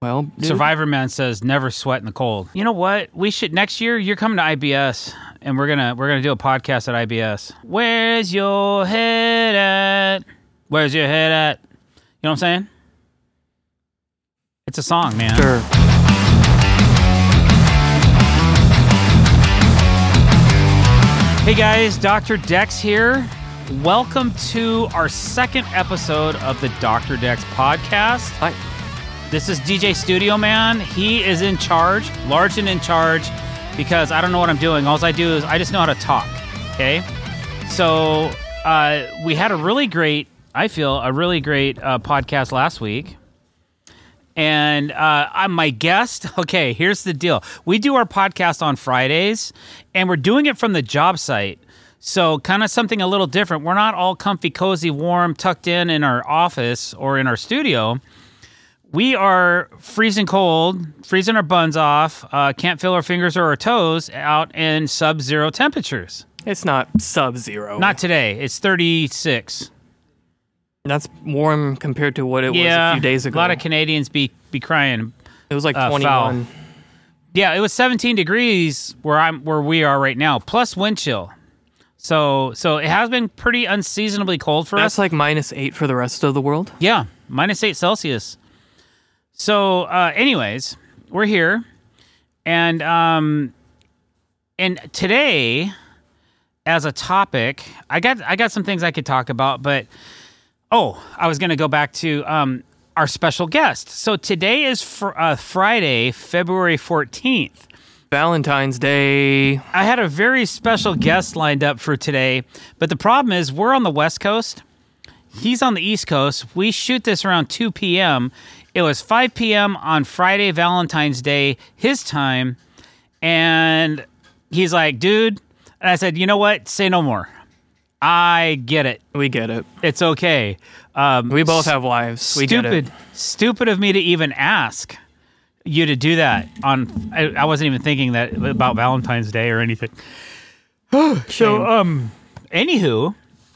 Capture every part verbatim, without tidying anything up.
Well, dude. Survivor Man says never sweat in the cold. You know what? We should next year. You're coming to I B S, and we're gonna we're gonna do a podcast at I B S. Where's your head at? Where's your head at? You know what I'm saying? It's a song, man. Sure. Hey guys, Doctor Dex here. Welcome to our second episode of the Doctor Dex podcast. Hi. This is D J Studio Man. He is in charge, large and in charge, because I don't know what I'm doing. All I do is I just know how to talk, okay? So uh, we had a really great, I feel, a really great uh, podcast last week. And uh, I'm my guest. Okay, here's the deal. We do our podcast on Fridays, and we're doing it from the job site. So kind of something a little different. We're not all comfy, cozy, warm, tucked in in our office or in our studio. We are freezing cold, freezing our buns off, uh, can't feel our fingers or our toes out in sub-zero temperatures. It's not sub-zero. Not today. It's thirty-six. That's warm compared to what it yeah, was a few days ago. A lot of Canadians be, be crying. It was like uh, twenty-one. Foul. Yeah, it was seventeen degrees where I'm where we are right now, plus wind chill. So so it has been pretty unseasonably cold for That's us. That's like minus eight for the rest of the world? Yeah, minus eight Celsius. So, uh, anyways, we're here, and um, and today, as a topic, I got I got some things I could talk about, but oh, I was going to go back to um, our special guest. So today is fr- uh, Friday, February fourteenth. Valentine's Day. I had a very special guest lined up for today, but the problem is we're on the West Coast. He's on the East Coast. We shoot this around two p.m. It was five p.m. on Friday, Valentine's Day, his time. And he's like, dude. And I said, you know what? Say no more. I get it. We get it. It's okay. Um, we both have wives. We stupid, get it. Stupid of me to even ask you to do that. On I, I wasn't even thinking that about Valentine's Day or anything. so, um, anywho.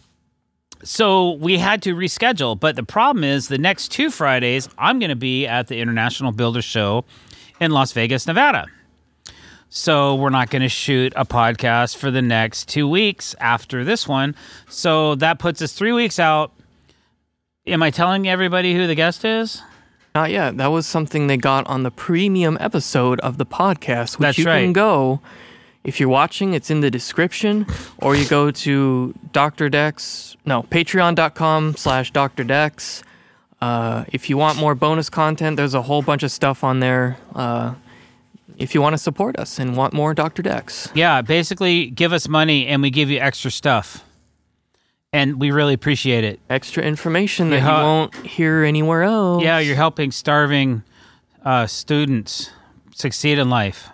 So we had to reschedule, but the problem is the next two Fridays, I'm going to be at the International Builder Show in Las Vegas, Nevada. So we're not going to shoot a podcast for the next two weeks after this one. So that puts us three weeks out. Am I telling everybody who the guest is? Not yet. That was something they got on the premium episode of the podcast, which That's you right. can go. If you're watching, it's in the description, or you go to Doctor Dex, no, patreon.com slash Dr. Dex. Uh, if you want more bonus content, there's a whole bunch of stuff on there. Uh, if you want to support us and want more Doctor Dex. Yeah, basically give us money and we give you extra stuff. And we really appreciate it. Extra information that Yeah. you won't hear anywhere else. Yeah, you're helping starving uh, students succeed in life.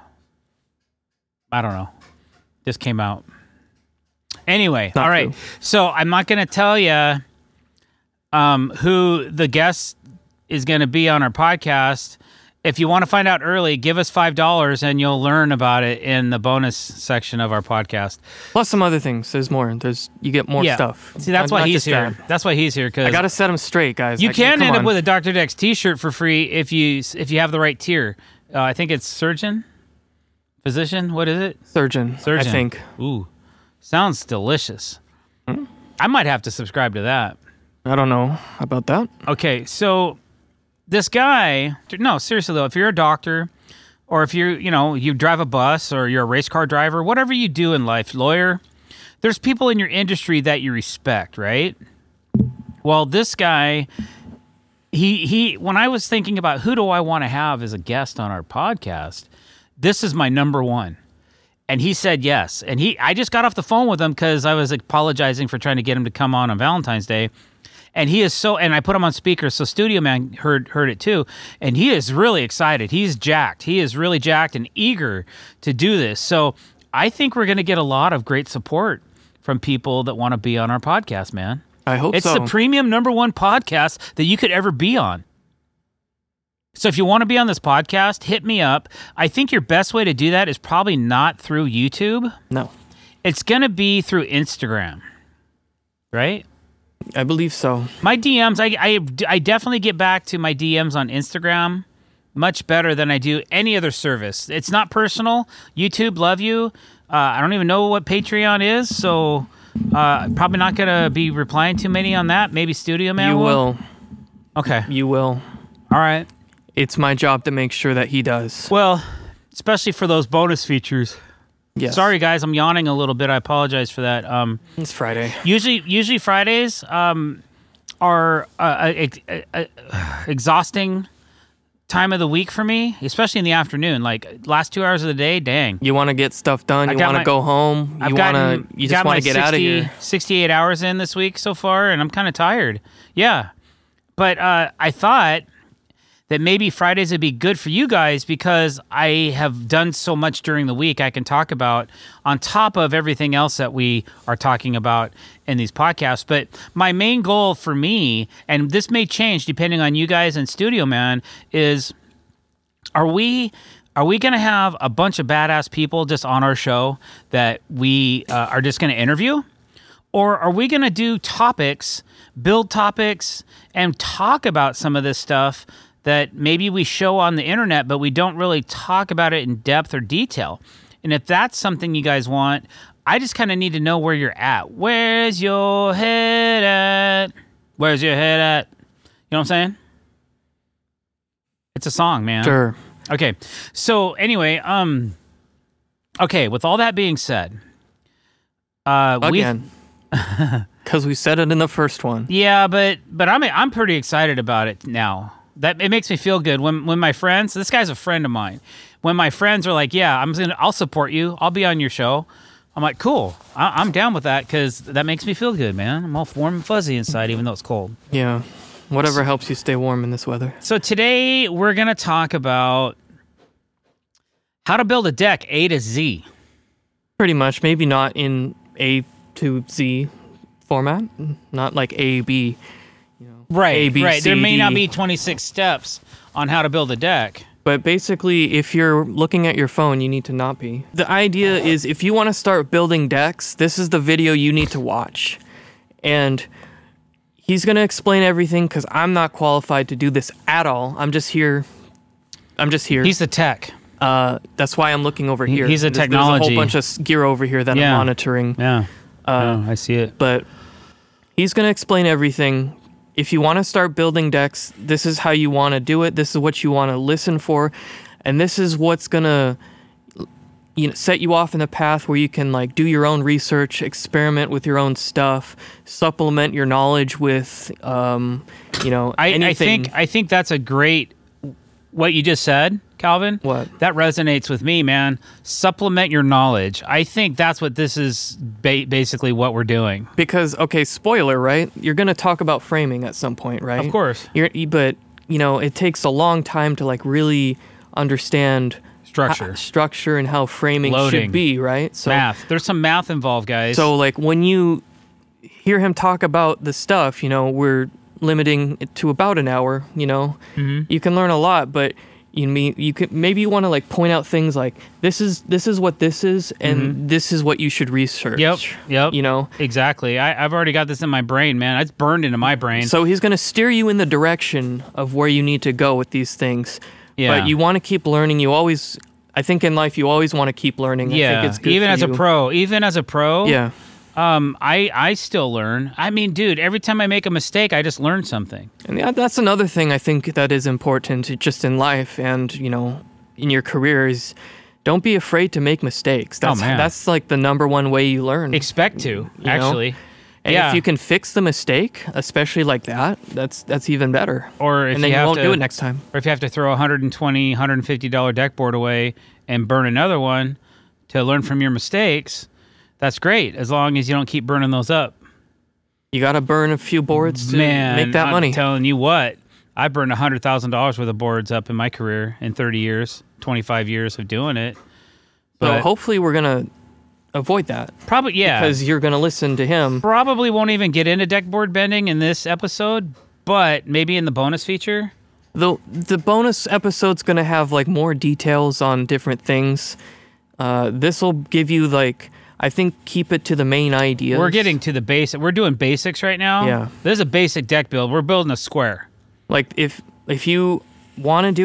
I don't know. This came out. Anyway, Not all right. true. So I'm not going to tell you um, who the guest is going to be on our podcast. If you want to find out early, give us five dollars and you'll learn about it in the bonus section of our podcast. Plus some other things. There's more. There's you get more yeah. stuff. See, that's Not- why not he's just here. that. That's why he's here. Cause I got to set them straight, guys. you I- can come end on. up with a Doctor Dex t-shirt for free if you if you have the right tier. Uh, I think it's surgeon, physician. What is it? Surgeon, Surgeon. I think. Ooh, sounds delicious. Hmm? I might have to subscribe to that. I don't know about that. Okay, so this guy, no, seriously though, if you're a doctor or if you, you know, you drive a bus or you're a race car driver, whatever you do in life, lawyer, there's people in your industry that you respect, right? Well, this guy, he he when I was thinking about who do I want to have as a guest on our podcast, this is my number one. And he said yes. And he I just got off the phone with him because I was apologizing for trying to get him to come on on Valentine's Day. And he is so, and I put him on speaker, so Studio Man heard heard it too. And he is really excited. He's jacked. He is really jacked and eager to do this. So I think we're going to get a lot of great support from people that want to be on our podcast, man. I hope It's so. the premium number one podcast that you could ever be on. So if you want to be on this podcast, hit me up. I think your best way to do that is probably not through YouTube. No. It's going to be through Instagram, right? I believe so. My D Ms, I, I, I definitely get back to my D Ms on Instagram much better than I do any other service. It's not personal. YouTube, love you. Uh, I don't even know what Patreon is, so uh, probably not going to be replying too many on that. Maybe Studio Man You will. Okay. You will. All right. It's my job to make sure that he does. Well, especially for those bonus features. Yes. Sorry, guys, I'm yawning a little bit. I apologize for that. Um, It's Friday. usually, usually Fridays um, are uh, ex- uh, exhausting time of the week for me, especially in the afternoon. Like last two hours of the day, dang. You want to get stuff done. I You got want to my- go home. You I've want gotten, to. You got just my want to get out of sixty, here. sixty-eight hours in this week so far, and I'm kind of tired. Yeah, but uh, I thought that maybe Fridays would be good for you guys because I have done so much during the week I can talk about on top of everything else that we are talking about in these podcasts. But my main goal for me, and this may change depending on you guys and Studio Man, is are we are we going to have a bunch of badass people just on our show that we uh, are just going to interview? Or are we going to do topics, build topics, and talk about some of this stuff that maybe we show on the internet, but we don't really talk about it in depth or detail? And if that's something you guys want, I just kind of need to know where you're at. Where's your head at? Where's your head at? You know what I'm saying? It's a song, man. Sure. Okay. So anyway, um, okay. With all that being said, uh, we've- Again. Because we said it in the first one. yeah, but but I'm I'm pretty excited about it now. That it makes me feel good when when my friends. This guy's a friend of mine. When my friends are like, "Yeah, I'm gonna, I'll support you. I'll be on your show." I'm like, "Cool. I, I'm down with that because that makes me feel good, man. I'm all warm and fuzzy inside, even though it's cold." Yeah. Whatever helps you stay warm in this weather. So today we're gonna talk about how to build a deck A to Z. Pretty much. Maybe not in A to Z format. Not like A, B. You know, Right, A, B, right. C, There may not D. be twenty-six steps on how to build a deck. But basically, if you're looking at your phone, you need to not be. The idea is if you want to start building decks, this is the video you need to watch. And he's going to explain everything because I'm not qualified to do this at all. I'm just here. I'm just here. He's the tech. Uh, that's why I'm looking over here. he's a There's- There's a technology. whole bunch of s- gear over here that Yeah. I'm monitoring. Yeah. Uh, I see it. But he's going to explain everything. If you want to start building decks, this is how you want to do it. This is what you want to listen for. And this is what's going to you know, set you off in the path where you can like do your own research, experiment with your own stuff, supplement your knowledge with, um, you know, I, anything. I think I think that's a great what you just said, Calvin. What? That resonates with me, man. Supplement your knowledge. I think that's what this is ba- basically what we're doing. Because, okay, spoiler, right? You're going to talk about framing at some point, right? Of course. You're, but, you know, it takes a long time to like really understand Structure. ho- structure and how framing Loading. should be, right? So, Math. There's some math involved, guys. So, like, when you hear him talk about the stuff, you know, we're limiting it to about an hour, you know, Mhm. you can learn a lot, but you mean you could maybe you want to like point out things like this is this is what this is and this is what you should research. Yep. Yep. You know, Exactly. I, I've already got this in my brain, man. It's burned into my brain. so he's going to steer you in the direction of where you need to go with these things. Yeah. But you want to keep learning. You always, I think in life, you always want to keep learning. I yeah. think it's good Even for as you. a pro, even as a pro, Yeah. um, I I still learn. I mean, dude, every time I make a mistake, I just learn something. And yeah, that's another thing I think that is important just in life and, you know, in your career is don't be afraid to make mistakes. That's, man. that's like the number one way you learn. Expect to, You know? actually. And yeah. if you can fix the mistake, especially like that, that's that's even better. Or if and then you you, have won't to- do it next time. Or if you have to throw a one hundred twenty dollars, one hundred fifty dollars deck board away and burn another one to learn from your mistakes, that's great, as long as you don't keep burning those up. You got to burn a few boards to Man, make that I'm money. telling you what, I burned one hundred thousand dollars worth of boards up in my career in thirty years, twenty-five years of doing it. So But hopefully we're going to avoid that probably, yeah. because you're going to listen to him. Probably won't even get into deck board bending in this episode, but maybe in the bonus feature. The the bonus episode's going to have like more details on different things. Uh, this will give you like I think keep it to the main ideas. We're getting to the basic. We're doing basics right now. Yeah. This is a basic deck build. We're building a square. like if if you want to do it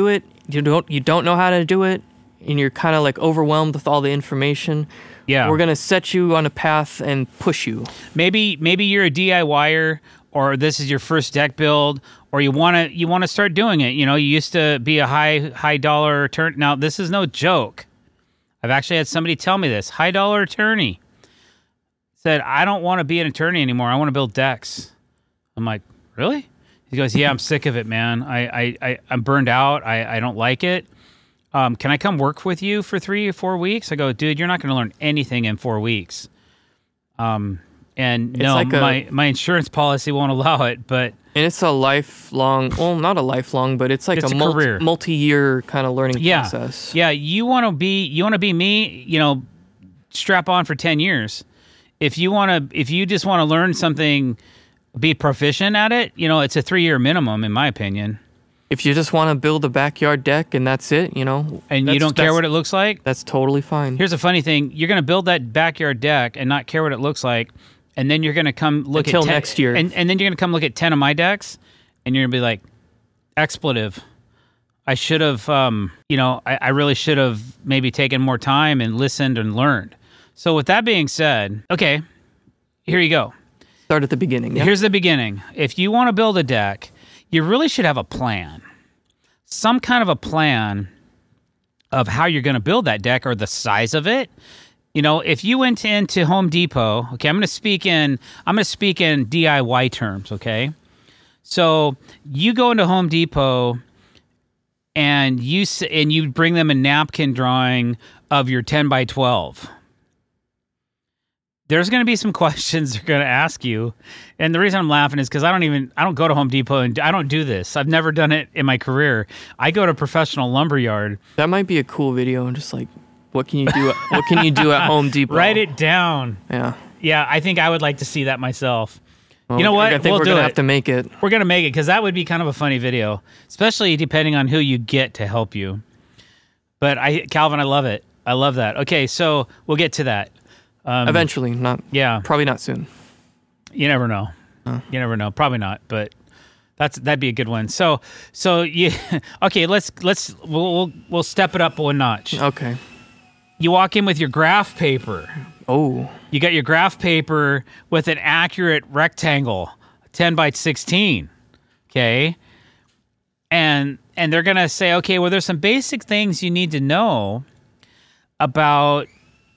you don't you don't know how to do it, and you're kind of like overwhelmed with all the information, Yeah. we're gonna set you on a path and push you. Maybe maybe you're a DIYer, or this is your first deck build, or you want to you want to start doing it. You know, you used to be a high high dollar attorney. Now, this is no joke. I've actually had somebody tell me this. High dollar attorney said, "I don't want to be an attorney anymore. I want to build decks." I'm like, "Really?" He goes, "Yeah, I'm sick of it, man. I I, I I'm burned out. I, I don't like it. Um, can I come work with you for three or four weeks?" I go, "Dude, you're not going to learn anything in four weeks." Um, and It's no, like a- my my insurance policy won't allow it. But And it's a lifelong, well, not a lifelong, but it's like It's a, a multi, career. multi-year kind of learning yeah, process. yeah, you want to be you want to be me. You know, strap on for ten years. If you want to, if you just want to learn something, be proficient at it. You know, it's a three year minimum, in my opinion. If you just want to build a backyard deck and that's it, you know, And you that's- don't care that's- what it looks like. That's totally fine. Here's a funny thing: you're going to build that backyard deck and not care what it looks like, and then you're going to come look Until at ten, next year. and, and then you're going to come look at ten of my decks, and you're going to be like, expletive. I should have, um, you know, I, I really should have maybe taken more time and listened and learned. So with that being said, okay, here you go. Start at the beginning. Yeah? Here's the beginning. If you want to build a deck, you really should have a plan. Some kind of a plan of how you're going to build that deck or the size of it. You know, if you went into Home Depot, okay, I'm going to speak in I'm going to speak in D I Y terms, okay? So, you go into Home Depot and you s- and you bring them a napkin drawing of your ten by twelve. There's going to be some questions they're going to ask you. And the reason I'm laughing is because I don't even, I don't go to Home Depot and I don't do this. I've never done it in my career. I go to a professional lumberyard. That might be a cool video. And just like, what can you do? At, what can you do at Home Depot? Write it down. Yeah. Yeah, I think I would like to see that myself. Well, You know what? I think We'll we're do gonna it. have to make it. We're going to make it because that would be kind of a funny video, especially depending on who you get to help you. But I, Calvin, I love it. I love that. Okay, so we'll get to that. Um, Eventually, not. Yeah. Probably not soon. You never know. You never know. Probably not, but that's that'd be a good one. So so you okay? Let's let's we'll we'll, we'll step it up one notch. Okay. You walk in with your graph paper. Oh. You got your graph paper with an accurate rectangle, ten by sixteen. Okay, and and they're gonna say, okay, well, there's some basic things you need to know about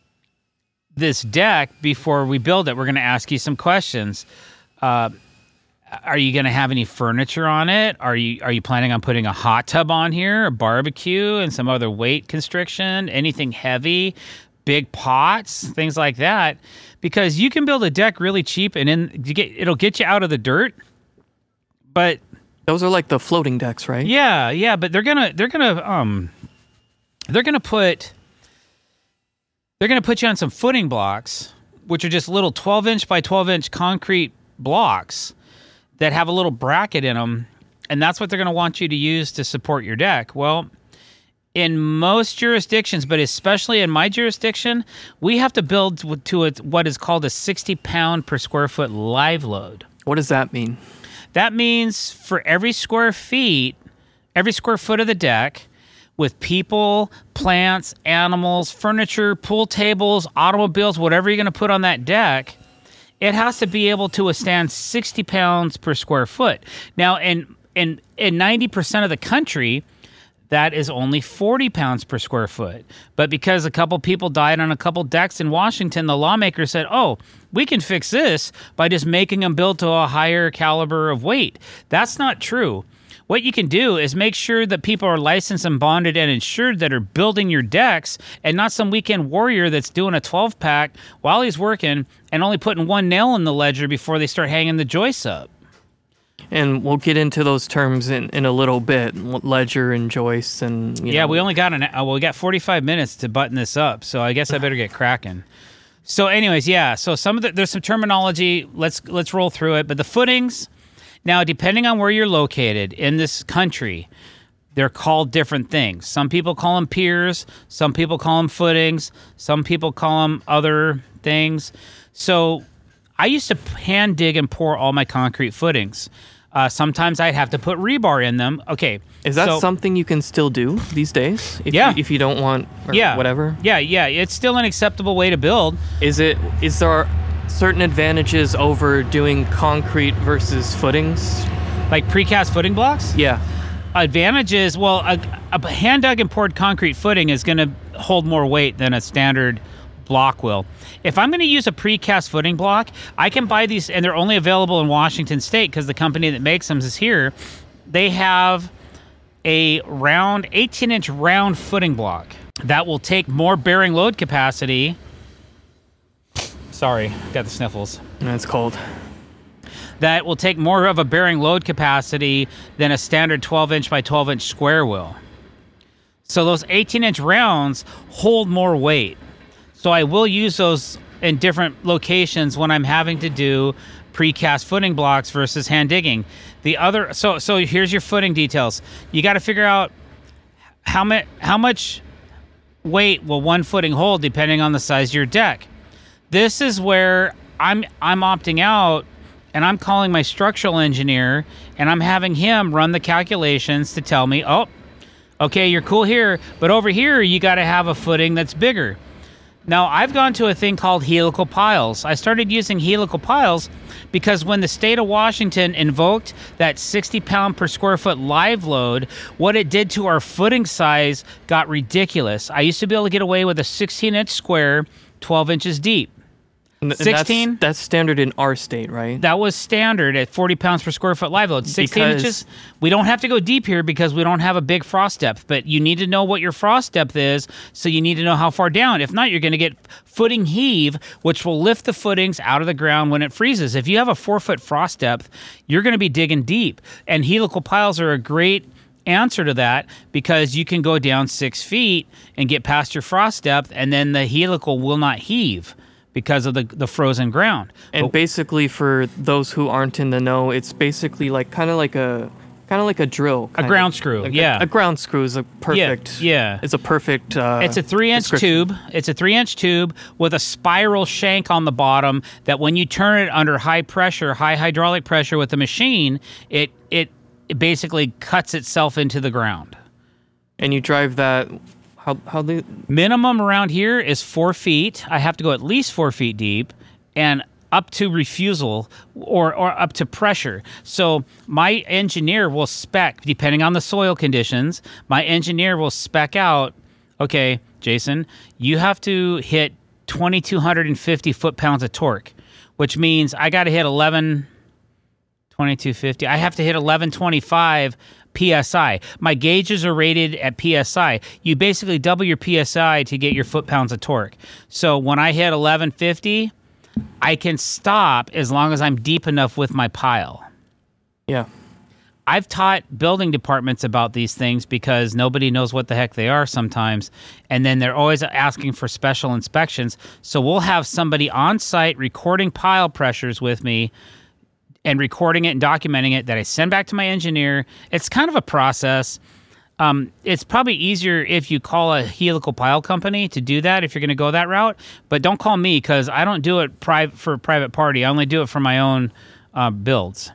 this deck before we build it. We're going to ask you some questions. Uh, are you going to have any furniture on it? Are you are you planning on putting a hot tub on here, a barbecue, and some other weight constriction? Anything heavy, big pots, things like that? Because you can build a deck really cheap, and then you get it'll get you out of the dirt. But Those are like the floating decks, right? yeah, yeah, but they're gonna they're gonna um they're gonna put. They're going to put you on some footing blocks, which are just little twelve inch by twelve inch concrete blocks that have a little bracket in them. And that's what they're going to want you to use to support your deck. Well, in most jurisdictions, but especially in my jurisdiction, we have to build to a, what is called a sixty pound per square foot live load. What does that mean? That means for every square feet, every square foot of the deck, with people, plants, animals, furniture, pool tables, automobiles, whatever you're going to put on that deck, it has to be able to withstand sixty pounds per square foot. Now, in in in ninety percent of the country, that is only forty pounds per square foot. But because a couple people died on a couple decks in Washington, the lawmakers said, oh, we can fix this by just making them build to a higher caliber of weight. That's not true. What you can do is make sure that people are licensed and bonded and insured that are building your decks, and not some weekend warrior that's doing a twelve pack while he's working and only putting one nail in the ledger before they start hanging the joists up. And we'll get into those terms in, in a little bit, ledger and joists and you Yeah, know. we only got an uh, well, we got forty-five minutes to button this up, so I guess I better get cracking. So, anyways, yeah. So some of the, there's some terminology. Let's let's roll through it. But the footings. Now, depending on where you're located in this country, they're called different things. Some people call them piers. Some people call them footings. Some people call them other things. So I used to hand dig and pour all my concrete footings. Uh, sometimes I'd have to put rebar in them. Okay. Is that so, something you can still do these days? If Yeah. You, if you don't want or yeah. whatever? Yeah, yeah. It's still an acceptable way to build. Is it? Is there certain advantages over doing concrete versus footings? Like precast footing blocks? Yeah. Advantages, well, a, a hand-dug and poured concrete footing is going to hold more weight than a standard block will. If I'm going to use a precast footing block, I can buy these, and they're only available in Washington State because the company that makes them is here. They have a round, eighteen-inch round footing block that will take more bearing load capacity. Sorry, got the sniffles. And it's cold. That will take more of a bearing load capacity than a standard twelve-inch by twelve-inch square will. So those eighteen-inch rounds hold more weight. So I will use those in different locations when I'm having to do precast footing blocks versus hand digging. The other, so so here's your footing details. You got to figure out how much how much weight will one footing hold depending on the size of your deck. This is where I'm I'm opting out. And I'm calling my structural engineer, and I'm having him run the calculations to tell me, oh, okay, you're cool here, but over here you got to have a footing that's bigger. Now, I've gone to a thing called helical piles. I started using helical piles because when the state of Washington invoked that sixty pound per square foot live load, what it did to our footing size got ridiculous. I used to be able to get away with a sixteen inch square, twelve inches deep. And sixteen? That's, that's standard in our state, right? That was standard at forty pounds per square foot live load. sixteen Because- inches. We don't have to go deep here because we don't have a big frost depth, but you need to know what your frost depth is, so you need to know how far down. If not, you're going to get footing heave, which will lift the footings out of the ground when it freezes. If you have a four foot frost depth, you're going to be digging deep. And helical piles are a great answer to that because you can go down six feet and get past your frost depth, and then the helical will not heave because of the the frozen ground. And But- basically, for those who aren't in the know, it's basically like kind of like a kind of like a drill, A kind ground of. screw, Like a- yeah. A, ground screw is a perfect. yeah. It's a perfect. Uh, It's a three-inch description. tube. It's a three-inch tube with a spiral shank on the bottom that when you turn it under high pressure, high hydraulic pressure with the machine, it it, it basically cuts itself into the ground. And you drive that. How how they? Minimum around here is four feet. I have to go at least four feet deep, and up to refusal or, or up to pressure. So my engineer will spec, depending on the soil conditions, my engineer will spec out, okay, Jason, you have to hit twenty-two fifty foot-pounds of torque, which means I got to hit eleven, twenty-two fifty. I have to hit eleven twenty-five P S I. My gauges are rated at P S I. You basically double your P S I to get your foot-pounds of torque. So when I hit eleven fifty, I can stop as long as I'm deep enough with my pile. Yeah. I've taught building departments about these things because nobody knows what the heck they are sometimes. And then they're always asking for special inspections. So we'll have somebody on site recording pile pressures with me and recording it and documenting it that I send back to my engineer. It's kind of a process. Um, it's probably easier if you call a helical pile company to do that if you're going to go that route. But don't call me because I don't do it pri- for a private party. I only do it for my own uh, builds.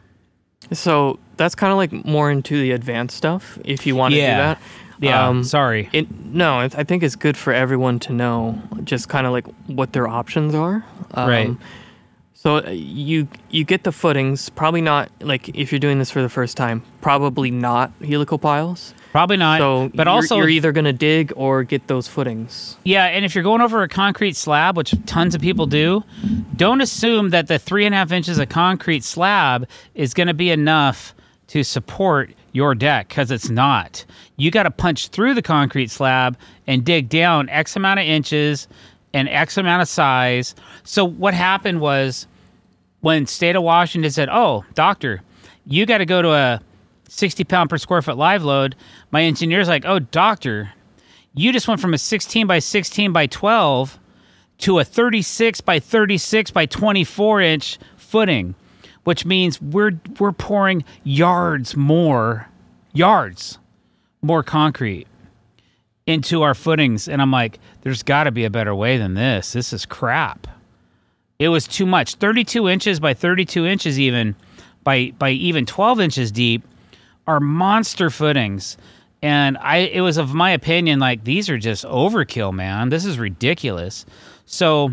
So that's kind of like more into the advanced stuff. If you want to Yeah. do that. Yeah, Um, sorry. It, no, it, I think it's good for everyone to know just kind of like what their options are. Um, Right. So uh, you you get the footings, probably not, like if you're doing this for the first time, probably not helical piles. Probably not. So but you're, also, you're either going to dig or get those footings. yeah, and if you're going over a concrete slab, which tons of people do, don't assume that the three and a half inches of concrete slab is going to be enough to support your deck, because it's not. You got to punch through the concrete slab and dig down X amount of inches and X amount of size. So what happened was when state of Washington said, oh, doctor, you got to go to a sixty pound per square foot live load, my engineer's like, oh, doctor, you just went from a sixteen by sixteen by twelve to a thirty-six by thirty-six by twenty-four inch footing, which means we're we're pouring yards more, yards more concrete into our footings. And I'm like, there's got to be a better way than this. This is crap. It was too much. thirty-two inches by thirty-two inches even by by even twelve inches deep are monster footings. And I it was of my opinion, like, these are just overkill, man. This is ridiculous. So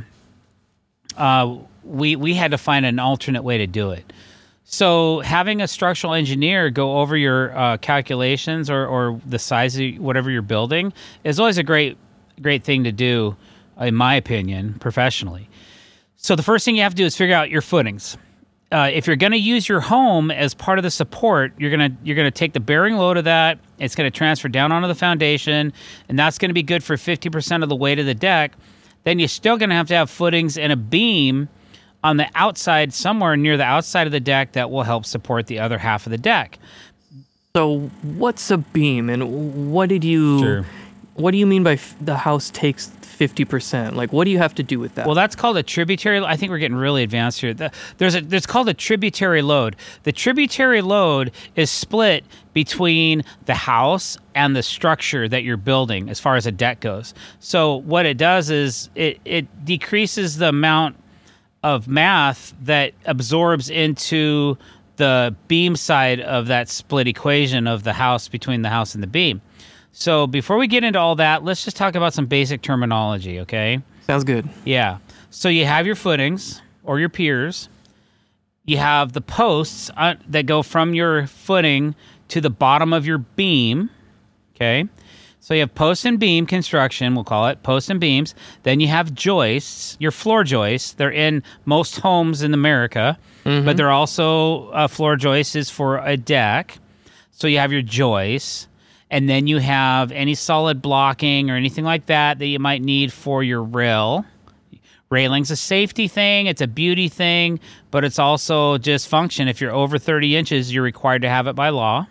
uh, we we had to find an alternate way to do it. So having a structural engineer go over your uh, calculations or, or the size of whatever you're building is always a great great thing to do, in my opinion, professionally. So the first thing you have to do is figure out your footings. Uh, if you're going to use your home as part of the support, you're going to you're going to take the bearing load of that. It's going to transfer down onto the foundation, and that's going to be good for fifty percent of the weight of the deck. Then you're still going to have to have footings and a beam on the outside, somewhere near the outside of the deck, that will help support the other half of the deck. So what's a beam, and what did you? Sure. What do you mean by f- the house takes fifty percent? Like, what do you have to do with that? Well, that's called a tributary. I think we're getting really advanced here. The, there's a. There's called a tributary load. The tributary load is split between the house and the structure that you're building, as far as a deck goes. So what it does is it it decreases the amount of math that absorbs into the beam side of that split equation of the house, between the house and the beam. So before we get into all that, let's just talk about some basic terminology, okay? Sounds good. Yeah. So you have your footings or your piers. You have the posts uh, that go from your footing to the bottom of your beam, okay? So you have post and beam construction, we'll call it, posts and beams. Then you have joists, your floor joists. They're in most homes in America, mm-hmm. but they're also uh, floor joists is for a deck. So you have your joists. And then you have any solid blocking or anything like that that you might need for your rail. Railing's a safety thing, it's a beauty thing, but it's also just function. If you're over thirty inches, you're required to have it by law.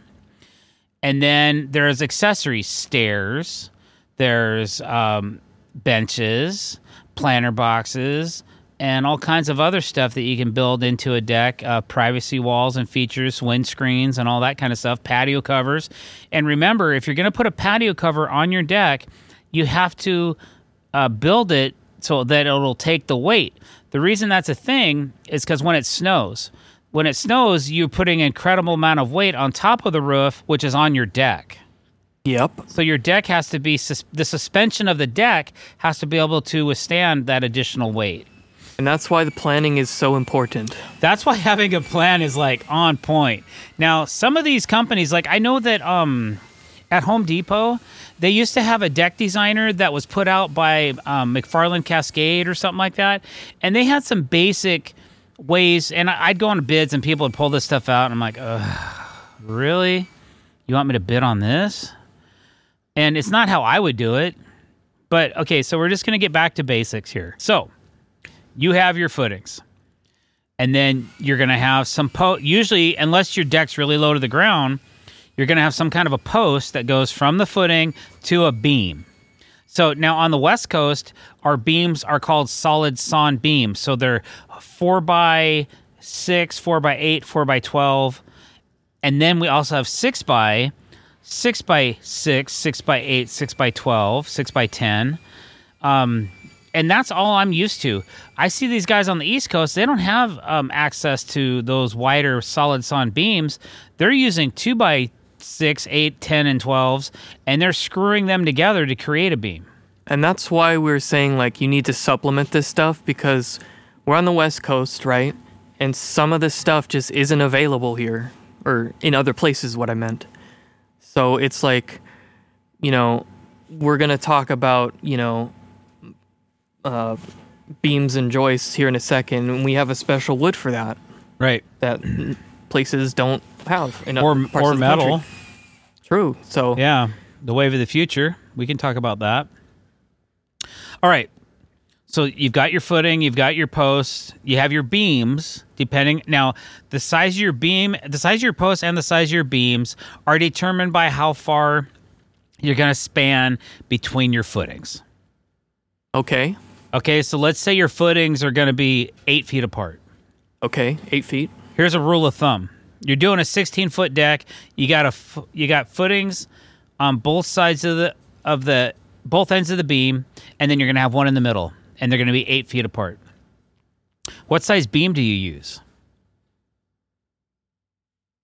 And then there's accessories, stairs, there's um, benches, planter boxes, and all kinds of other stuff that you can build into a deck, uh, privacy walls and features, windscreens, and all that kind of stuff, patio covers. And remember, if you're going to put a patio cover on your deck, you have to uh, build it so that it'll take the weight. The reason that's a thing is because when it snows, when it snows, you're putting an incredible amount of weight on top of the roof, which is on your deck. Yep. So your deck has to be, sus- the suspension of the deck has to be able to withstand that additional weight. And that's why the planning is so important. That's why having a plan is like on point. Now, some of these companies, like I know that um, at Home Depot, they used to have a deck designer that was put out by um, McFarland Cascade or something like that. And they had some basic ways, and I'd go on bids and people would pull this stuff out. And I'm like, ugh, really? You want me to bid on this? And it's not how I would do it. But okay, so we're just going to get back to basics here. So you have your footings, and then you're going to have some po- usually, unless your deck's really low to the ground, you're going to have some kind of a post that goes from the footing to a beam. So now on the West Coast, our beams are called solid sawn beams. So they're four by six, four by eight, four by twelve, and then we also have six by six by six, six by eight, six by twelve, six by ten. Um, And that's all I'm used to. I see these guys on the East Coast, they don't have um, access to those wider solid sawn beams. They're using two by six, eight, ten, and twelves, and they're screwing them together to create a beam. And that's why we're saying, like, you need to supplement this stuff, because we're on the West Coast, right? And some of this stuff just isn't available here, or in other places, what I meant. So it's like, you know, we're going to talk about, you know, Uh, beams and joists here in a second, and we have a special wood for that. Right. That places don't have. In or other parts or of the metal. country. True. So yeah, the wave of the future. We can talk about that. All right. So you've got your footing, you've got your posts, you have your beams. Depending now, the size of your beam, the size of your posts, and the size of your beams are determined by how far you're going to span between your footings. Okay. Okay, so let's say your footings are going to be eight feet apart. Okay, eight feet. Here's a rule of thumb: you're doing a sixteen-foot deck. You got a f- you got footings on both sides of the of the both ends of the beam, and then you're going to have one in the middle, and they're going to be eight feet apart. What size beam do you use?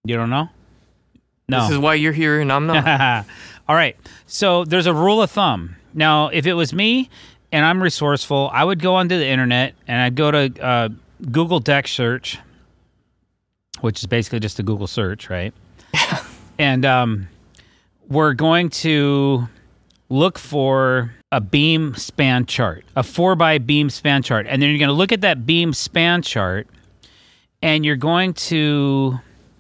You don't know? No. This is why you're here and I'm not. All right. So there's a rule of thumb. Now, if it was me and I'm resourceful, I would go onto the internet and I'd go to uh, Google Deck search, which is basically just a Google search, right? and um, we're going to look for a beam span chart, a four by beam span chart. And then you're going to look at that beam span chart and you're going to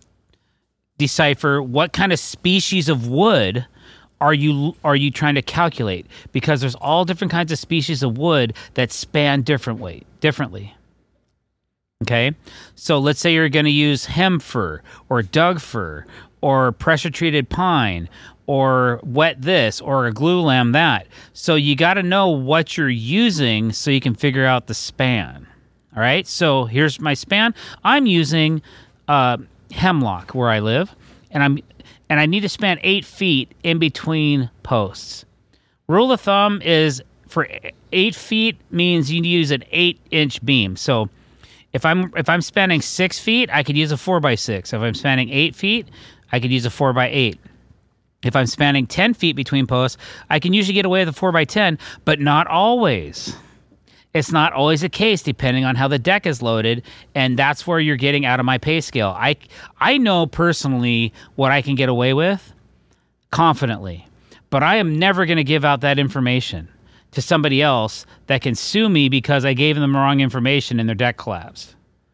decipher what kind of species of wood are you are you trying to calculate, because there's all different kinds of species of wood that span differently differently. Okay? So let's say you're going to use hem fir or Doug fir or pressure treated pine or wet this or a glulam that. So you got to know what you're using so you can figure out the span. All right? So here's my span. I'm using uh hemlock where I live, and I'm and I need to span eight feet in between posts. Rule of thumb is for eight feet means you need to use an eight inch beam. So if I'm if I'm spanning six feet, I could use a four by six. If I'm spanning eight feet, I could use a four by eight. If I'm spanning ten feet between posts, I can usually get away with a four by ten, but not always. It's not always the case, depending on how the deck is loaded, and that's where you're getting out of my pay scale. I, I know personally what I can get away with confidently, but I am never going to give out that information to somebody else that can sue me because I gave them the wrong information and their deck collapsed.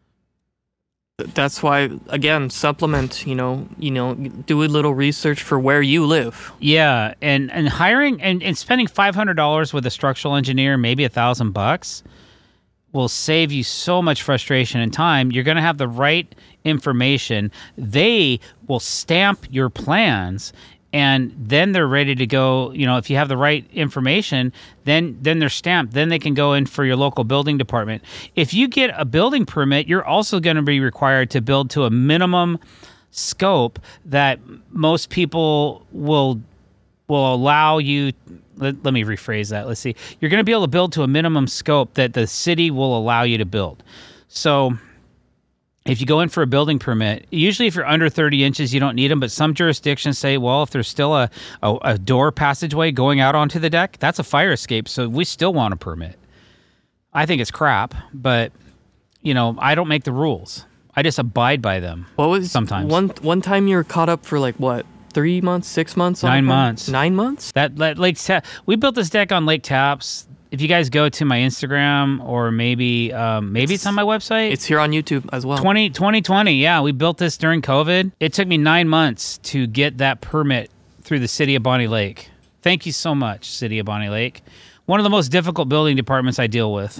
That's why, again, supplement, you know, you know, do a little research for where you live. Yeah, and, and hiring and, and spending five hundred dollars with a structural engineer, maybe a thousand bucks, will save you so much frustration and time. You're going to have the right information. They will stamp your plans, and then they're ready to go. You know, if you have the right information, then then they're stamped. Then they can go in for your local building department. If you get a building permit, you're also going to be required to build to a minimum scope that most people will will allow you. Let, let me rephrase that. Let's see. You're going to be able to build to a minimum scope that the city will allow you to build. So if you go in for a building permit, usually if you're under thirty inches, you don't need them. But some jurisdictions say, well, if there's still a, a, a door passageway going out onto the deck, that's a fire escape. So we still want a permit. I think it's crap, but, you know, I don't make the rules. I just abide by them. What was sometimes. One, one time you were caught up for like, what, three months, six months? On Nine months. Nine months? That, that Lake Ta- We built this deck on Lake Taps. If you guys go to my Instagram or maybe um, maybe it's, it's on my website. It's here on YouTube as well. twenty twenty, yeah. We built this during COVID. It took me nine months to get that permit through the City of Bonnie Lake. Thank you so much, City of Bonnie Lake. One of the most difficult building departments I deal with.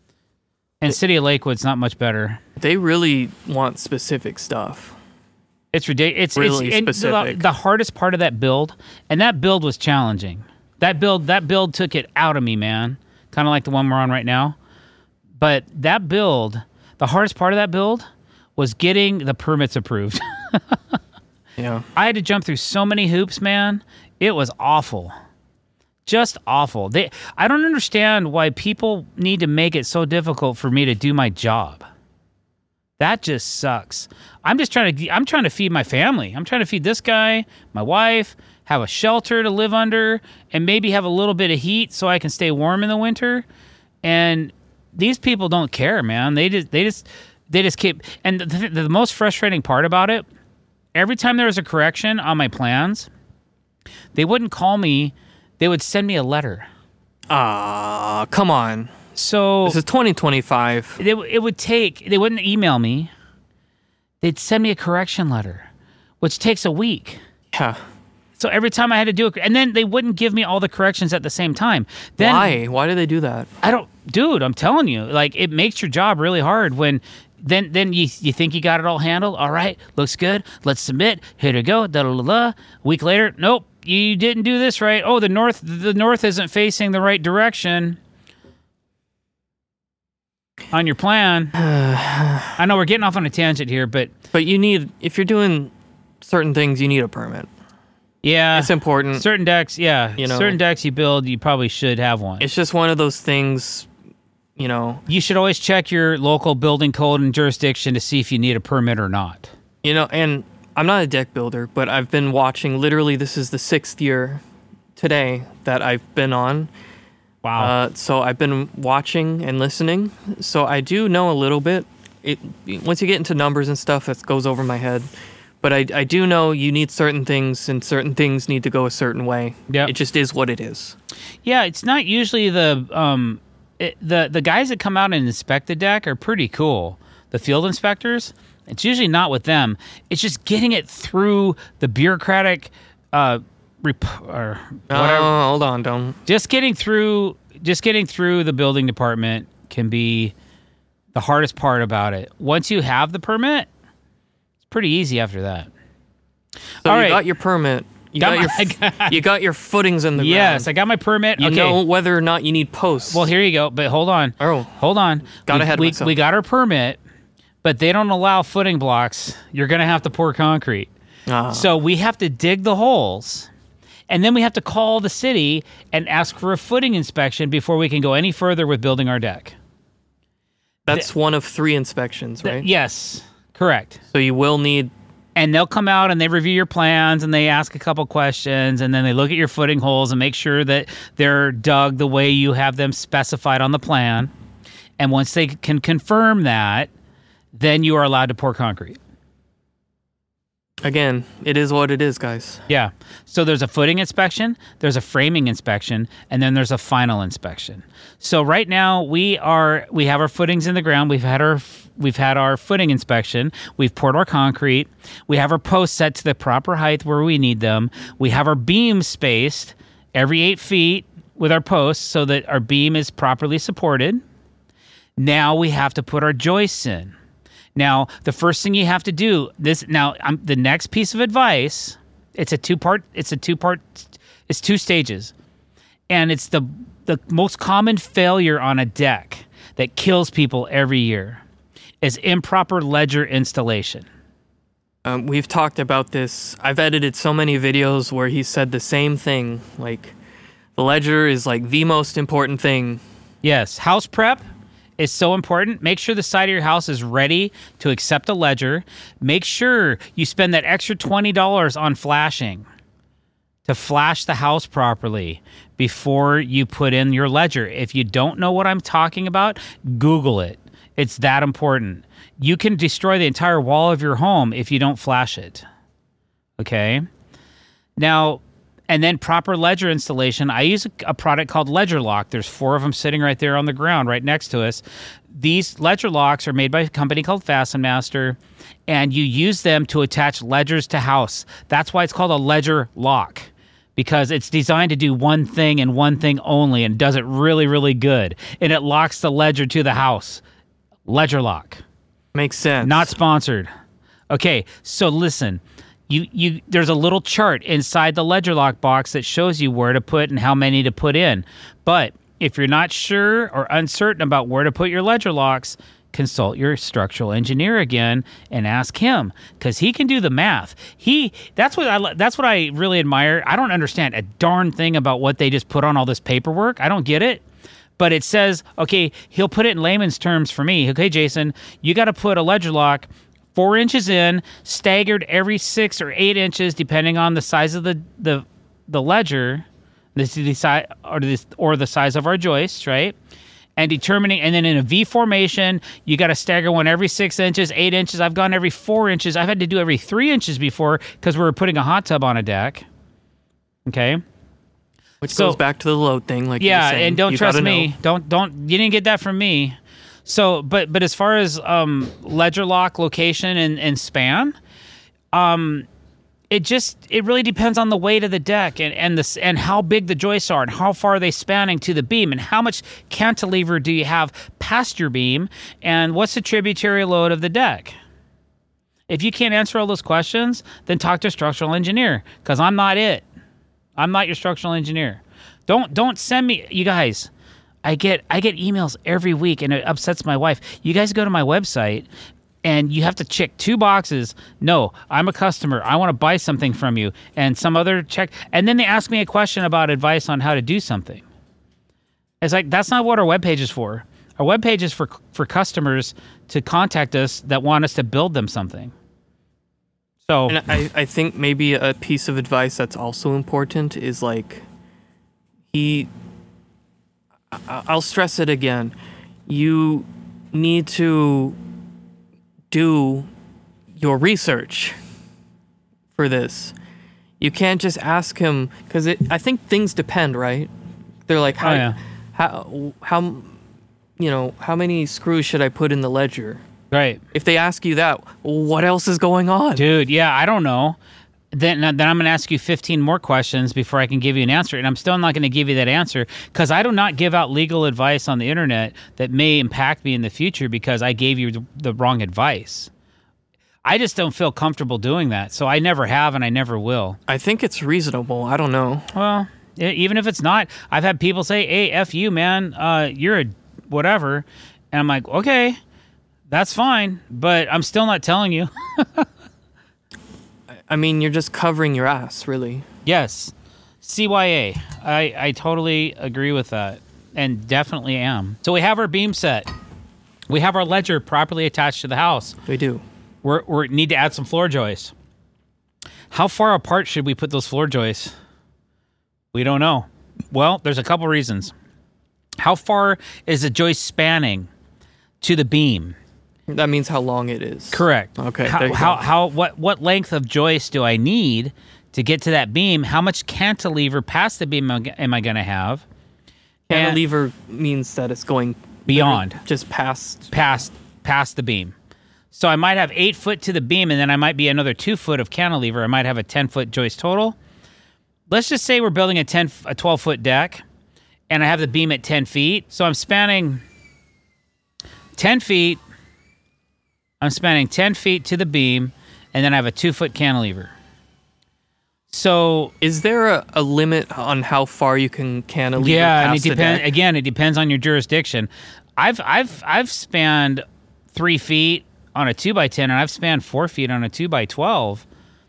And City of Lakewood's not much better. They really want specific stuff. It's ridiculous. It's really it's, specific. The, the hardest part of that build, and that build was challenging. That build, that build took it out of me, man. Kind of like the one we're on right now. But that build, the hardest part of that build was getting the permits approved. Yeah. I had to jump through so many hoops, man. It was awful. Just awful. They, I don't understand why people need to make it so difficult for me to do my job. That just sucks. I'm just trying to, I'm trying to feed my family. I'm trying to feed this guy, my wife, have a shelter to live under, and maybe have a little bit of heat so I can stay warm in the winter. And these people don't care, man. They just, they just, they just keep. And the, the most frustrating part about it, every time there was a correction on my plans, they wouldn't call me. They would send me a letter. Ah, uh, come on. So this is twenty twenty-five. It, it would take. They wouldn't email me. They'd send me a correction letter, which takes a week. Yeah. So every time I had to do it, and then they wouldn't give me all the corrections at the same time. Then, Why? Why do they do that? I don't, dude. I'm telling you, like it makes your job really hard when. Then, then you you think you got it all handled. All right, looks good. Let's submit. Here to go. Da da da da. Week later, nope, you didn't do this right. Oh, the north, the north isn't facing the right direction on your plan. I know we're getting off on a tangent here, but but you need, if you're doing certain things, you need a permit. Yeah, it's important. Certain decks, yeah, you know, certain decks you build, you probably should have one. It's just one of those things. You know, you should always check your local building code and jurisdiction to see if you need a permit or not. You know, and I'm not a deck builder, but I've been watching. Literally, this is the sixth year today that I've been on. Wow. Uh, so I've been watching and listening. So I do know a little bit. It once you get into numbers and stuff, it goes over my head. But I, I do know you need certain things, and certain things need to go a certain way. Yep. It just is what it is. Yeah, it's not usually the um it, the the guys that come out and inspect the deck are pretty cool. The field inspectors, it's usually not with them. It's just getting it through the bureaucratic uh rep- or whatever. Oh, hold on, don't. Just getting through just getting through the building department can be the hardest part about it. Once you have the permit, it's pretty easy after that. So All you right. got your permit. You Got got, my- your f- you got your footings in the Yes, ground. I got my permit. You okay. know whether or not you need posts. Well, here you go. But hold on. Oh. Hold on. Got we, ahead of we, myself. we got our permit, but they don't allow footing blocks. You're going to have to pour concrete. Ah. So we have to dig the holes, and then we have to call the city and ask for a footing inspection before we can go any further with building our deck. That's one of three inspections, right? Yes, correct. So you will need. And they'll come out and they review your plans and they ask a couple questions, and then they look at your footing holes and make sure that they're dug the way you have them specified on the plan. And once they can confirm that, then you are allowed to pour concrete. Again, it is what it is, guys. Yeah. So there's a footing inspection, there's a framing inspection, and then there's a final inspection. So right now we are we have our footings in the ground. We've had our we've had our footing inspection. We've poured our concrete. We have our posts set to the proper height where we need them. We have our beams spaced every eight feet with our posts so that our beam is properly supported. Now we have to put our joists in. Now, the first thing you have to do this now um, the next piece of advice, it's a two-part it's a two-part it's two stages. And it's the the most common failure on a deck that kills people every year is improper ledger installation. Um, we've talked about this. I've edited so many videos where he said the same thing. Like, the ledger is like the most important thing. Yes, house prep is so important. Make sure the side of your house is ready to accept a ledger. Make sure you spend that extra twenty dollars on flashing to flash the house properly before you put in your ledger. If you don't know what I'm talking about, Google it. It's that important. You can destroy the entire wall of your home if you don't flash it. Okay? Now, and then proper ledger installation. I use a, a product called Ledger Lock. There's four of them sitting right there on the ground right next to us. These ledger locks are made by a company called Fasten Master, and you use them to attach ledgers to house. That's why it's called a ledger lock, because it's designed to do one thing and one thing only, and does it really, really good. And it locks the ledger to the house. Ledger Lock. Makes sense. Not sponsored. Okay, so listen. You you there's a little chart inside the Ledger Lock box that shows you where to put and how many to put in. But if you're not sure or uncertain about where to put your ledger locks, consult your structural engineer again and ask him, because he can do the math. He that's what I that's what I really admire. I don't understand a darn thing about what they just put on all this paperwork. I don't get it. But it says, okay, he'll put it in layman's terms for me. Okay, Jason, you got to put a ledger lock four inches in, staggered every six or eight inches, depending on the size of the the, the ledger, the, the size or the or the size of our joists, right? And determining, and then in a V formation, you got to stagger one every six inches, eight inches. I've gone every four inches. I've had to do every three inches before because we were putting a hot tub on a deck. Okay. Which So- goes back to the load thing, like you were Yeah, saying. and don't You trust gotta me. know. Don't don't. You didn't get that from me. So, but but as far as um, ledger lock location and, and span, um, it just it really depends on the weight of the deck and and this and how big the joists are and how far are they spanning to the beam and how much cantilever do you have past your beam and what's the tributary load of the deck. If you can't answer all those questions, then talk to a structural engineer, because I'm not it. I'm not your structural engineer. Don't don't send me, you guys. I get I get emails every week, and it upsets my wife. You guys go to my website, and you have to check two boxes. No, I'm a customer. I want to buy something from you, and some other check. And then they ask me a question about advice on how to do something. It's like, that's not what our webpage is for. Our webpage is for for customers to contact us that want us to build them something. So And I, I think maybe a piece of advice that's also important is like he I- I'll stress it again. You need to do your research for this. You can't just ask him because it I think things depend, right? They're like how Oh, yeah. how how you know, how many screws should I put in the ledger? right. If they ask you that, what else is going on? Dude, yeah, I don't know. Then, then I'm going to ask you fifteen more questions before I can give you an answer. And I'm still not going to give you that answer because I do not give out legal advice on the internet that may impact me in the future because I gave you the, the wrong advice. I just don't feel comfortable doing that. So I never have and I never will. I think it's reasonable. I don't know. Well, e- even if it's not, I've had people say, hey, F you, man. Uh, you're a whatever. And I'm like, okay. That's fine, but I'm still not telling you. I mean, you're just covering your ass, really. Yes. C Y A. I, I totally agree with that and definitely am. So we have our beam set. We have our ledger properly attached to the house. We do. We're, we need to add some floor joists. How far apart should we put those floor joists? We don't know. Well, there's a couple reasons. How far is the joist spanning to the beam? That means how long it is. Correct. Okay, How, there you how, go. how, what, what length of joist do I need to get to that beam? How much cantilever past the beam am I- am I going to have? And Cantilever means that it's going Beyond. just past. past past the beam. So I might have eight foot to the beam, and then I might be another two foot of cantilever. I might have a ten foot joist total. Let's just say we're building a ten, a twelve foot deck, and I have the beam at ten feet. So I'm spanning ten feet. I'm spanning ten feet to the beam, and then I have a two foot cantilever. So Is there a, a limit on how far you can cantilever yeah, and it past the depends. deck? Again, it depends on your jurisdiction. I've I've I've spanned three feet on a two by ten, and I've spanned four feet on a two by twelve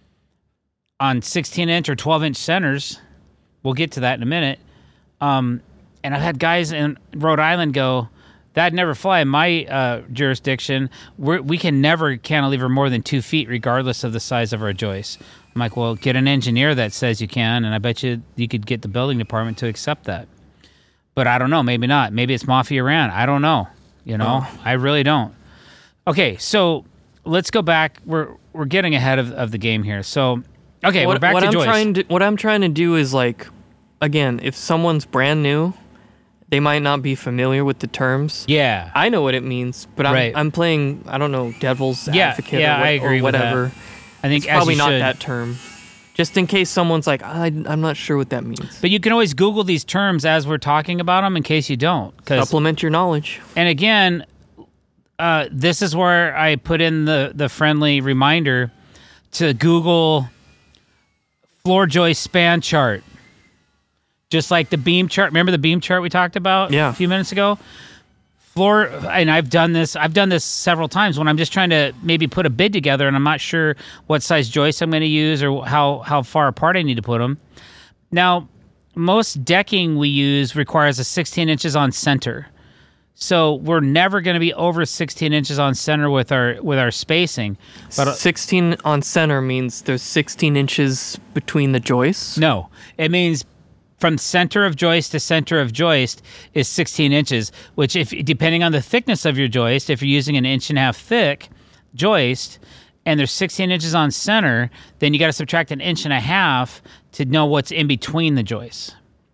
on sixteen inch or twelve inch centers. We'll get to that in a minute. Um, and I've had guys in Rhode Island go, "That'd never fly in my uh, jurisdiction. We're, we can never cantilever more than two feet, regardless of the size of our joist." I'm like, well, get an engineer that says you can, and I bet you you could get the building department to accept that. But I don't know. Maybe not. Maybe it's Mafia Ran. I don't know. You know, Oh. I really don't. Okay, so let's go back. We're we're getting ahead of, of the game here. So, okay, what, we're back what to I'm joist. trying to what I'm trying to do is like, again, if someone's brand new, they might not be familiar with the terms. yeah. I know what it means, but I'm Right. I'm playing I don't know devil's Yeah, advocate yeah, or, what, I agree or with that. whatever. I think It's as probably you not should. that term. Just in case someone's like, I, I'm not sure what that means. But you can always Google these terms as we're talking about them in case you don't. 'Cause- Supplement your knowledge. and again, uh, this is where I put in the, the friendly reminder to Google floor joist span chart. Just like the beam chart. Remember the beam chart we talked about Yeah. a few minutes ago? Floor, and I've done this. I've done this several times when I'm just trying to maybe put a bid together, and I'm not sure what size joist I'm going to use or how how far apart I need to put them. Now, most decking we use requires a sixteen inches on center, so we're never going to be over sixteen inches on center with our with our spacing. But uh, sixteen on center means there's sixteen inches between the joists. no, it means from center of joist to center of joist is sixteen inches, which if depending on the thickness of your joist, if you're using an inch and a half thick joist and there's sixteen inches on center, then you got to subtract an inch and a half to know what's in between the joists.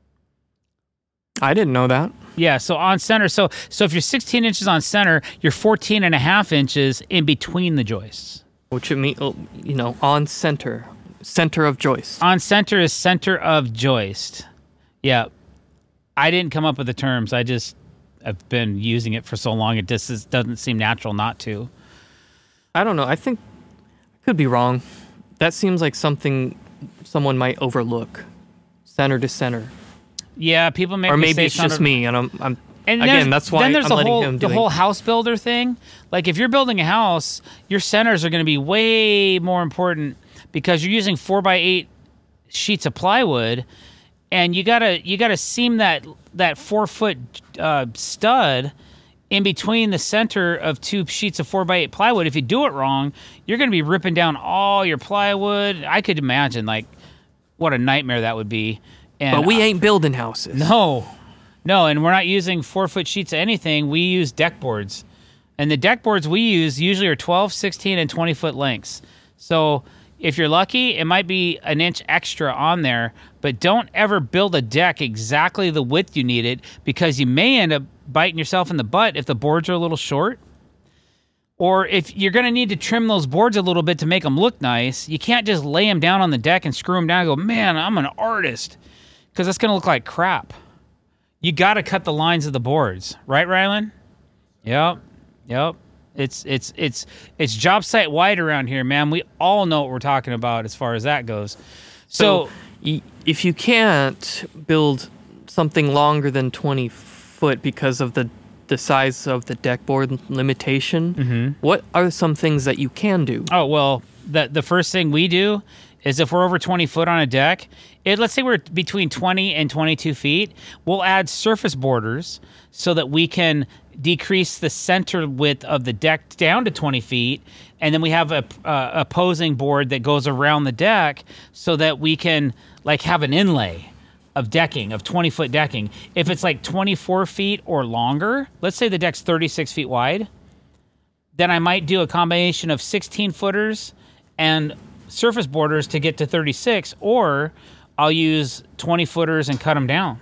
I didn't know that. Yeah, so on center, so so if you're sixteen inches on center, you're fourteen and a half inches in between the joists. Which it mean, you know, on center, center of joist. On center is center of joist. Yeah. I didn't come up with the terms. I just have been using it for so long it just is, doesn't seem natural not to. I don't know. I think I could be wrong. That seems like something someone might overlook. Center to center, Yeah, people make or maybe mistakes it's just on it. me, and I'm. I'm And there's- again, that's why then there's I'm the letting whole, him the do whole it. house builder thing. Like if you're building a house, your centers are going to be way more important because you're using four by eight sheets of plywood, and you gotta you gotta seam that that four foot uh, stud in between the center of two sheets of four by eight plywood. If you do it wrong, you're going to be ripping down all your plywood. I could imagine like what a nightmare that would be. And But we ain't building houses. No, no, and we're not using four foot sheets of anything. We use deck boards. And the deck boards we use usually are twelve, sixteen, and twenty foot lengths. So if you're lucky, it might be an inch extra on there, but don't ever build a deck exactly the width you need it, because you may end up biting yourself in the butt if the boards are a little short. Or if you're going to need to trim those boards a little bit to make them look nice, you can't just lay them down on the deck and screw them down and go, man, I'm an artist, because that's going to look like crap. You got to cut the lines of the boards. Right, Rylan? Yep. Yep. It's it's it's it's job site wide around here, man. We all know what we're talking about as far as that goes. So, So y- if you can't build something longer than twenty foot because of the, the size of the deck board limitation, mm-hmm. what are some things that you can do? Oh, well, the the first thing we do is if we're over twenty foot on a deck, it, let's say we're between twenty and twenty-two feet, we'll add surface borders so that we can decrease the center width of the deck down to twenty feet, and then we have a uh, opposing board that goes around the deck so that we can like have an inlay of decking, of twenty foot decking. If it's like twenty-four feet or longer, let's say the deck's thirty-six feet wide, then I might do a combination of sixteen footers and surface borders to get to thirty-six, or I'll use twenty footers and cut them down.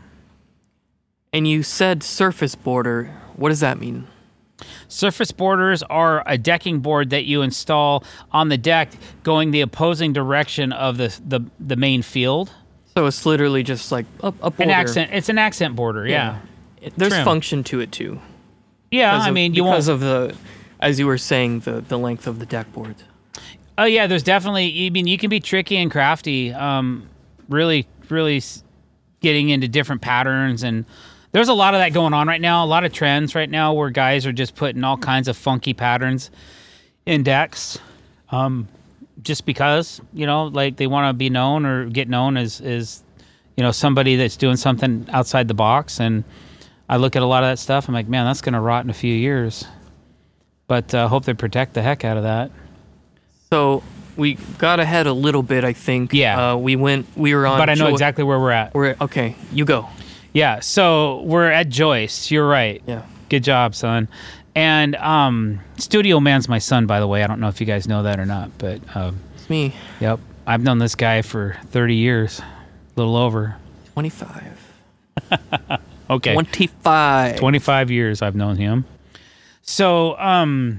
And you said surface border. What does that mean? Surface borders are a decking board that you install on the deck going the opposing direction of the the, the main field. So it's literally just like a, a border. An accent. It's an accent border, yeah. yeah. It, there's Trim. function to it too. Yeah, Because I of- mean, you because won't... of the, as you were saying, the, the length of the deck boards. Oh, yeah, there's definitely... I mean, you can be tricky and crafty, um, really, really s- getting into different patterns, and there's a lot of that going on right now, a lot of trends right now where guys are just putting all kinds of funky patterns in decks, um, just because, you know, like they want to be known or get known as, as, you know, somebody that's doing something outside the box. And I look at a lot of that stuff, I'm like, man, that's going to rot in a few years. But I uh, hope they protect the heck out of that. So we got ahead a little bit, I think. Yeah. Uh, we went, we were on. But I know Jo- exactly where we're at. We're, okay, you go. Yeah, so we're at Joyce. You're right. Yeah. Good job, son. And um, Studio Man's my son, by the way. I don't know if you guys know that or not, but um, It's me. yep, I've known this guy for thirty years, a little over. twenty-five. Okay, twenty-five. twenty-five years I've known him. So, um,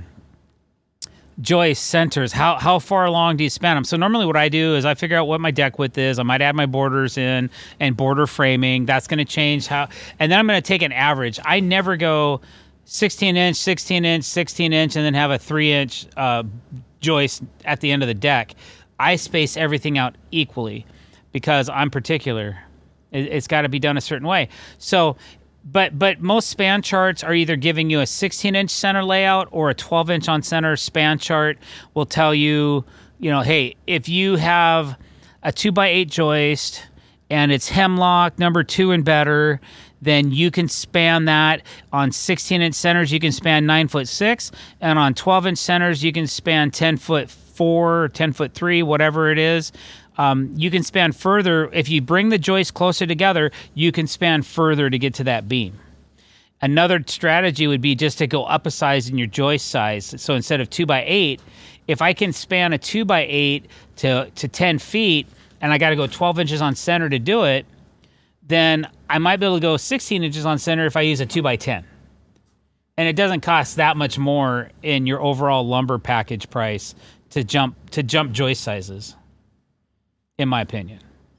Joyce centers. How how far along do you span them? So normally what I do is I figure out what my deck width is. I might add my borders in and border framing. That's going to change how, and then I'm going to take an average. I never go sixteen inch, sixteen inch, sixteen inch, and then have a three inch uh, joist at the end of the deck. I space everything out equally because I'm particular. It, it's got to be done a certain way. So. But but most span charts are either giving you a sixteen inch center layout or a twelve inch on center. Span chart will tell you, you know, hey, if you have a two by eight joist and it's hemlock number two and better, then you can span that. On sixteen inch centers, you can span nine foot six, and on twelve inch centers, you can span ten foot four, ten foot three, whatever it is. Um, you can span further. If you bring the joists closer together, you can span further to get to that beam. Another strategy would be just to go up a size in your joist size. So instead of two by eight, if I can span a two by eight to, to ten feet, and I got to go twelve inches on center to do it, then I might be able to go sixteen inches on center if I use a two by ten. And it doesn't cost that much more in your overall lumber package price to jump to jump joist sizes, in my opinion.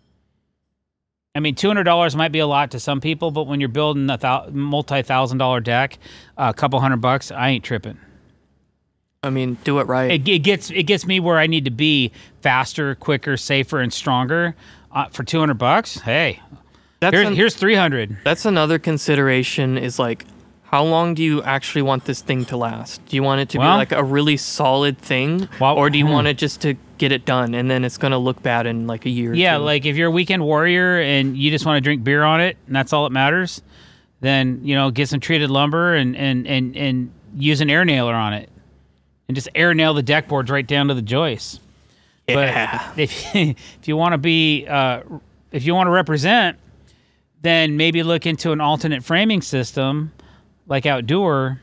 I mean, two hundred dollars might be a lot to some people, but when you're building a thou- multi-thousand dollar deck, uh, a couple hundred bucks, I ain't tripping. I mean, do it right. It, it gets it gets me where I need to be faster, quicker, safer, and stronger. Uh, for two hundred bucks, hey, That's here's, an- here's three hundred. That's another consideration is like, how long do you actually want this thing to last? Do you want it to Well- be like a really solid thing? Well, or do you hmm. want it just to get it done and then it's going to look bad in like a year or Yeah, two? like if you're a weekend warrior and you just want to drink beer on it and that's all that matters, then, you know, get some treated lumber and, and, and, and use an air nailer on it. And just air nail the deck boards right down to the joists. Yeah. But if, if you want to be, uh, if you want to represent, then maybe look into an alternate framing system like Outdoor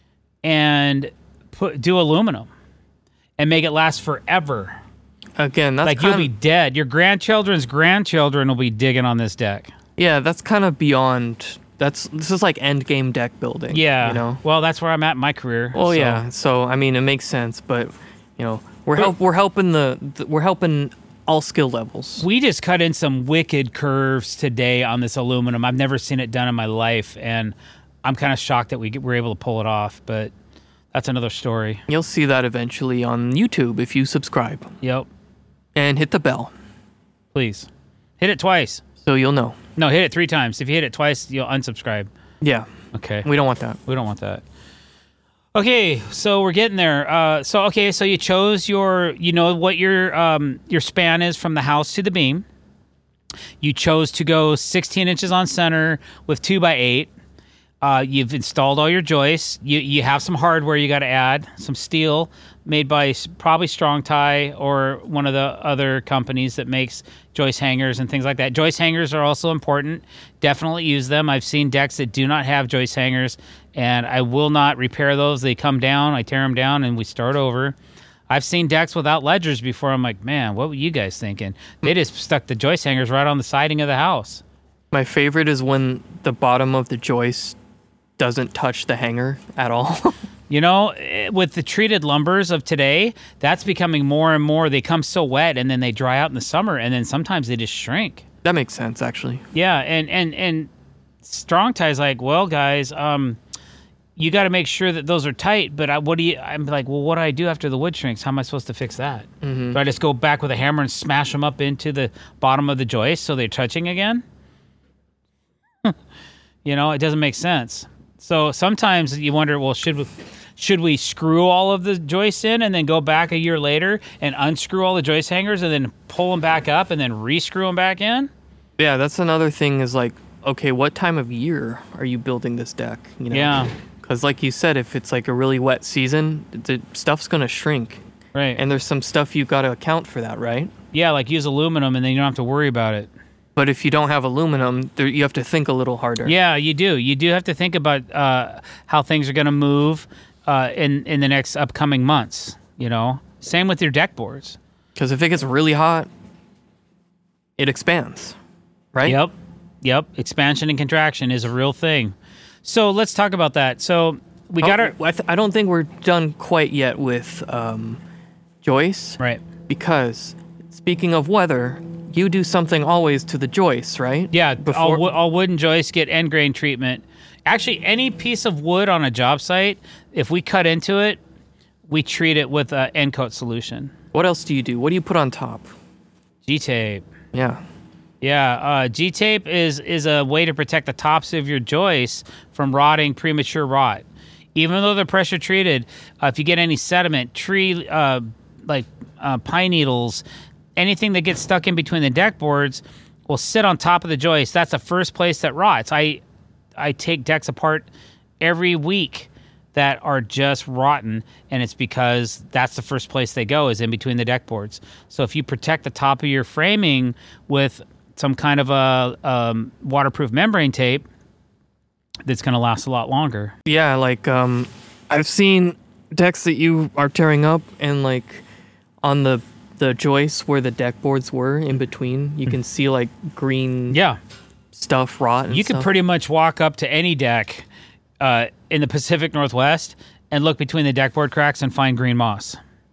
and put do aluminum and make it last forever. Again, that's like kind you'll be dead. Your grandchildren's grandchildren will be digging on this deck. Yeah, that's kind of beyond. That's this is like end game deck building. Yeah, you know. Well, that's where I'm at in my career. Well, so. yeah. So I mean, it makes sense, but you know, we're help we're helping the, the we're helping all skill levels. We just cut in some wicked curves today on this aluminum. I've never seen it done in my life, and I'm kind of shocked that we were able to pull it off. But that's another story. You'll see that eventually on YouTube if you subscribe. Yep. And hit the bell. Please hit it twice. So you'll know. No, hit it three times. If you hit it twice, you'll unsubscribe. Yeah. Okay. We don't want that. We don't want that. Okay, so we're getting there. Uh, so okay, so you chose your, you know what your um, your span is from the house to the beam. You chose to go sixteen inches on center with two by eight. Uh, you've installed all your joists. You you have some hardware you got to add, some steel made by probably Strong Tie or one of the other companies that makes joist hangers and things like that. Joist hangers are also important. Definitely use them. I've seen decks that do not have joist hangers, and I will not repair those. They come down, I tear them down, and we start over. I've seen decks without ledgers before. I'm like, man, what were you guys thinking? They just stuck the joist hangers right on the siding of the house. My favorite is when the bottom of the joist doesn't touch the hanger at all. You know, with the treated lumbers of today, that's becoming more and more. They come so wet, and then they dry out in the summer, and then sometimes they just shrink. That makes sense, actually. Yeah, and and and Strong Tie's like, well, guys, um, you got to make sure that those are tight. But I, what do you? I'm like, well, what do I do after the wood shrinks? How am I supposed to fix that? Mm-hmm. Do I just go back with a hammer and smash them up into the bottom of the joist so they're touching again? You know, it doesn't make sense. So sometimes you wonder, well, should we? Should we screw all of the joists in and then go back a year later and unscrew all the joist hangers and then pull them back up and then re-screw them back in? Yeah, that's another thing is like, okay, what time of year are you building this deck? You know? Yeah. Because like you said, if it's like a really wet season, the stuff's going to shrink. Right. And there's some stuff you've got to account for that, right? Yeah, like use aluminum and then you don't have to worry about it. But if you don't have aluminum, there, you have to think a little harder. Yeah, you do. You do have to think about uh, how things are going to move. Uh, in, in the next upcoming months, you know? Same with your deck boards. Because if it gets really hot, it expands, right? Yep. Yep. Expansion and contraction is a real thing. So let's talk about that. So we oh, got our... I, th- I don't think we're done quite yet with um, joists. Right. Because speaking of weather, you do something always to the joists, right? Yeah. Before- all, wo- all wooden joists get end grain treatment. Actually, any piece of wood on a job site, if we cut into it, we treat it with an end coat solution. What else do you do? What do you put on top? G-tape. Yeah. Yeah, uh, G-tape is is a way to protect the tops of your joists from rotting, premature rot. Even though they're pressure treated, uh, if you get any sediment, tree, uh, like uh, pine needles, anything that gets stuck in between the deck boards will sit on top of the joist. That's the first place that rots. I I take decks apart every week that are just rotten, and it's because that's the first place they go is in between the deck boards. So if you protect the top of your framing with some kind of a um, waterproof membrane tape, that's going to last a lot longer. Yeah, like um, I've seen decks that you are tearing up, and like on the the joists where the deck boards were in between, you can see like green. Yeah. Stuff rot and you stuff. could pretty much walk up to any deck uh, in the Pacific Northwest and look between the deckboard cracks and find green moss.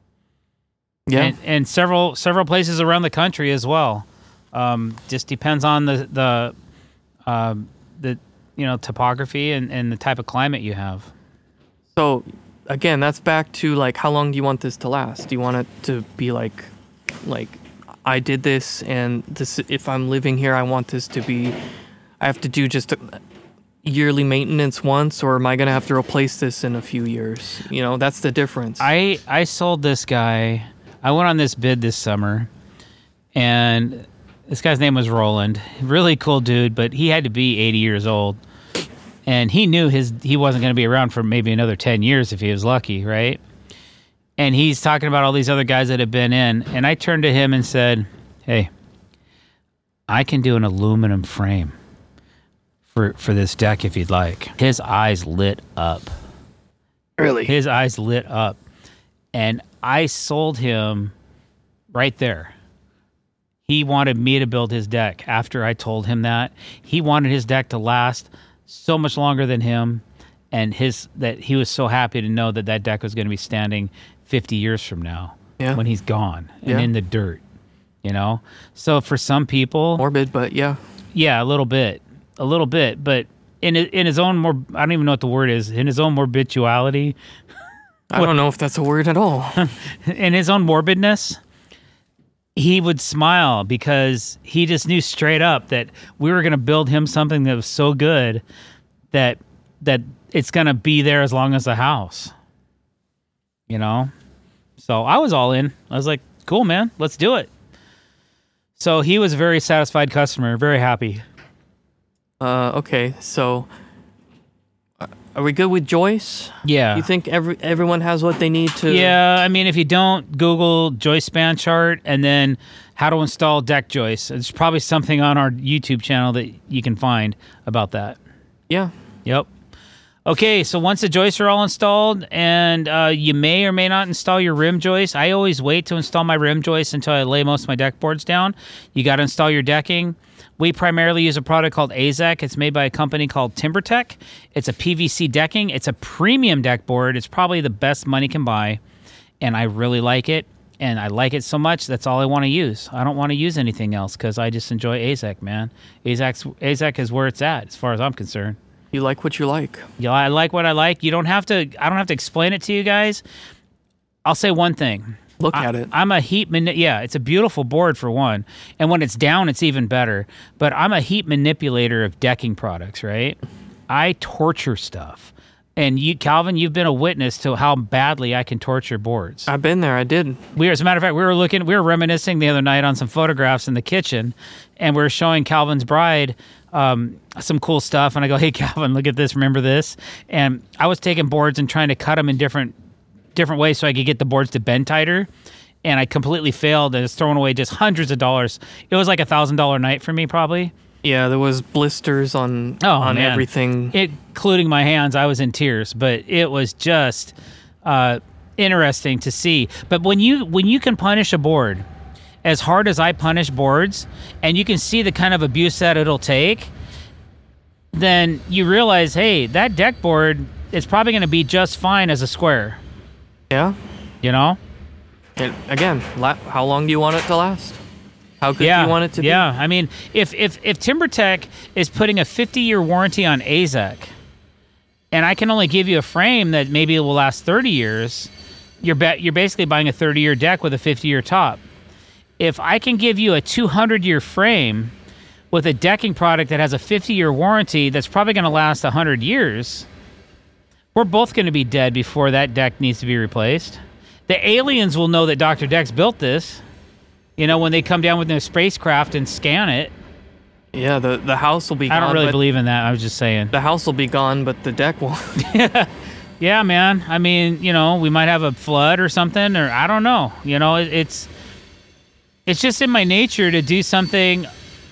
Yeah, and, and several several places around the country as well. Um, just depends on the the uh, the you know topography and, and the type of climate you have. So again, that's back to like, how long do you want this to last? Do you want it to be like like I did this, and this, if I'm living here, I want this to be, I have to do just a yearly maintenance once, or am I going to have to replace this in a few years? You know, that's the difference. I, I sold this guy, I went on this bid this summer, and this guy's name was Roland. Really cool dude, but he had to be eighty years old. And he knew his he wasn't going to be around for maybe another ten years if he was lucky, right? And he's talking about all these other guys that have been in. And I turned to him and said, hey, I can do an aluminum frame for, for this deck if you'd like. His eyes lit up. Really? His eyes lit up. And I sold him right there. He wanted me to build his deck after I told him that. He wanted his deck to last so much longer than him, and his that he was so happy to know that that deck was going to be standing fifty years from now yeah. when he's gone and yeah. in the dirt, you know? So for some people... Morbid, but yeah. Yeah, a little bit. A little bit. But in in his own... more, I don't even know what the word is. In his own morbidituality... I don't know if that's a word at all. In his own morbidness... he would smile because he just knew straight up that we were going to build him something that was so good that that it's going to be there as long as the house. You know? So I was all in. I was like, cool, man. Let's do it. So he was a very satisfied customer, very happy. Uh, okay, so are we good with Joyce? Yeah. You think every everyone has what they need to... Yeah, I mean, if you don't, Google Joyce span chart and then how to install deck joists. There's probably something on our YouTube channel that you can find about that. Yeah. Yep. Okay, so once the joists are all installed, and uh, you may or may not install your rim joist. I always wait to install my rim joist until I lay most of my deck boards down. You got to install your decking. We primarily use a product called A Z E C. It's made by a company called TimberTech. It's a P V C decking. It's a premium deck board. It's probably the best money can buy, and I really like it. And I like it so much, that's all I want to use. I don't want to use anything else because I just enjoy A Z E C, man. A Z E C, A Z E C is where it's at as far as I'm concerned. You like what you like. Yeah, I like what I like. You don't have to. I don't have to explain it to you guys. I'll say one thing. Look I, at it. I'm a heat mani- yeah, it's a beautiful board for one. And when it's down, it's even better. But I'm a heat manipulator of decking products, right? I torture stuff. And you, Calvin, you've been a witness to how badly I can torture boards. I've been there. I did. We, as a matter of fact, we were looking, we were reminiscing the other night on some photographs in the kitchen, and we were showing Calvin's bride um, some cool stuff. And I go, hey, Calvin, look at this. Remember this? And I was taking boards and trying to cut them in different different ways so I could get the boards to bend tighter. And I completely failed. I was throwing away just hundreds of dollars. It was like a one thousand dollars night for me, probably. Yeah, there was blisters on oh, on man. everything. It, including my hands. I was in tears, but it was just uh, interesting to see. But when you when you can punish a board as hard as I punish boards, and you can see the kind of abuse that it'll take, then you realize, hey, that deck board is probably going to be just fine as a square. Yeah. You know? And again, la- how long do you want it to last? How good yeah, do you want it to yeah. be? Yeah, I mean, if if if TimberTech is putting a fifty-year warranty on A Z E C, and I can only give you a frame that maybe it will last thirty years, you're ba- you're basically buying a thirty-year deck with a fifty-year top. If I can give you a two hundred year frame with a decking product that has a fifty-year warranty that's probably going to last one hundred years, we're both going to be dead before that deck needs to be replaced. The aliens will know that Doctor Dex built this. You know, when they come down with their spacecraft and scan it. Yeah, the, the house will be gone. I don't really but believe in that. I was just saying. The house will be gone, but the deck won't. Yeah, man. I mean, you know, we might have a flood or something, or I don't know. You know, it, it's it's just in my nature to do something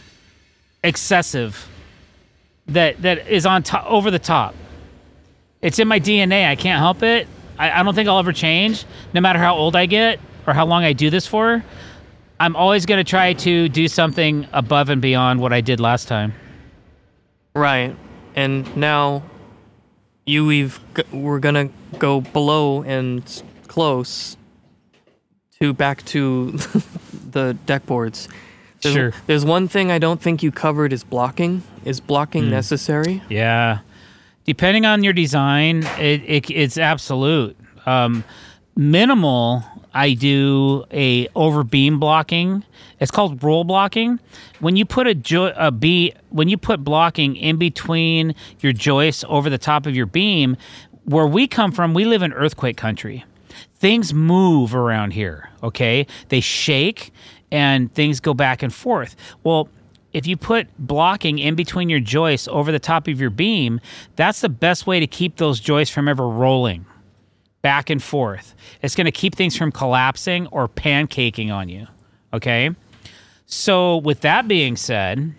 excessive that that is on top, over the top. It's in my D N A. I can't help it. I, I don't think I'll ever change, no matter how old I get or how long I do this for. I'm always going to try to do something above and beyond what I did last time. Right. And now you we've g- we're going to go below and close to back to the deck boards. There's, Sure. There's one thing I don't think you covered is blocking. Is blocking mm. necessary? Yeah. Depending on your design, it, it it's absolute. Um, minimal, I do a over beam blocking. It's called roll blocking. When you put a, jo- a be when you put blocking in between your joists over the top of your beam, where we come from, we live in earthquake country. Things move around here, okay? They shake and things go back and forth. Well, if you put blocking in between your joists over the top of your beam, that's the best way to keep those joists from ever rolling back and forth. It's going to keep things from collapsing or pancaking on you, okay? So with that being said,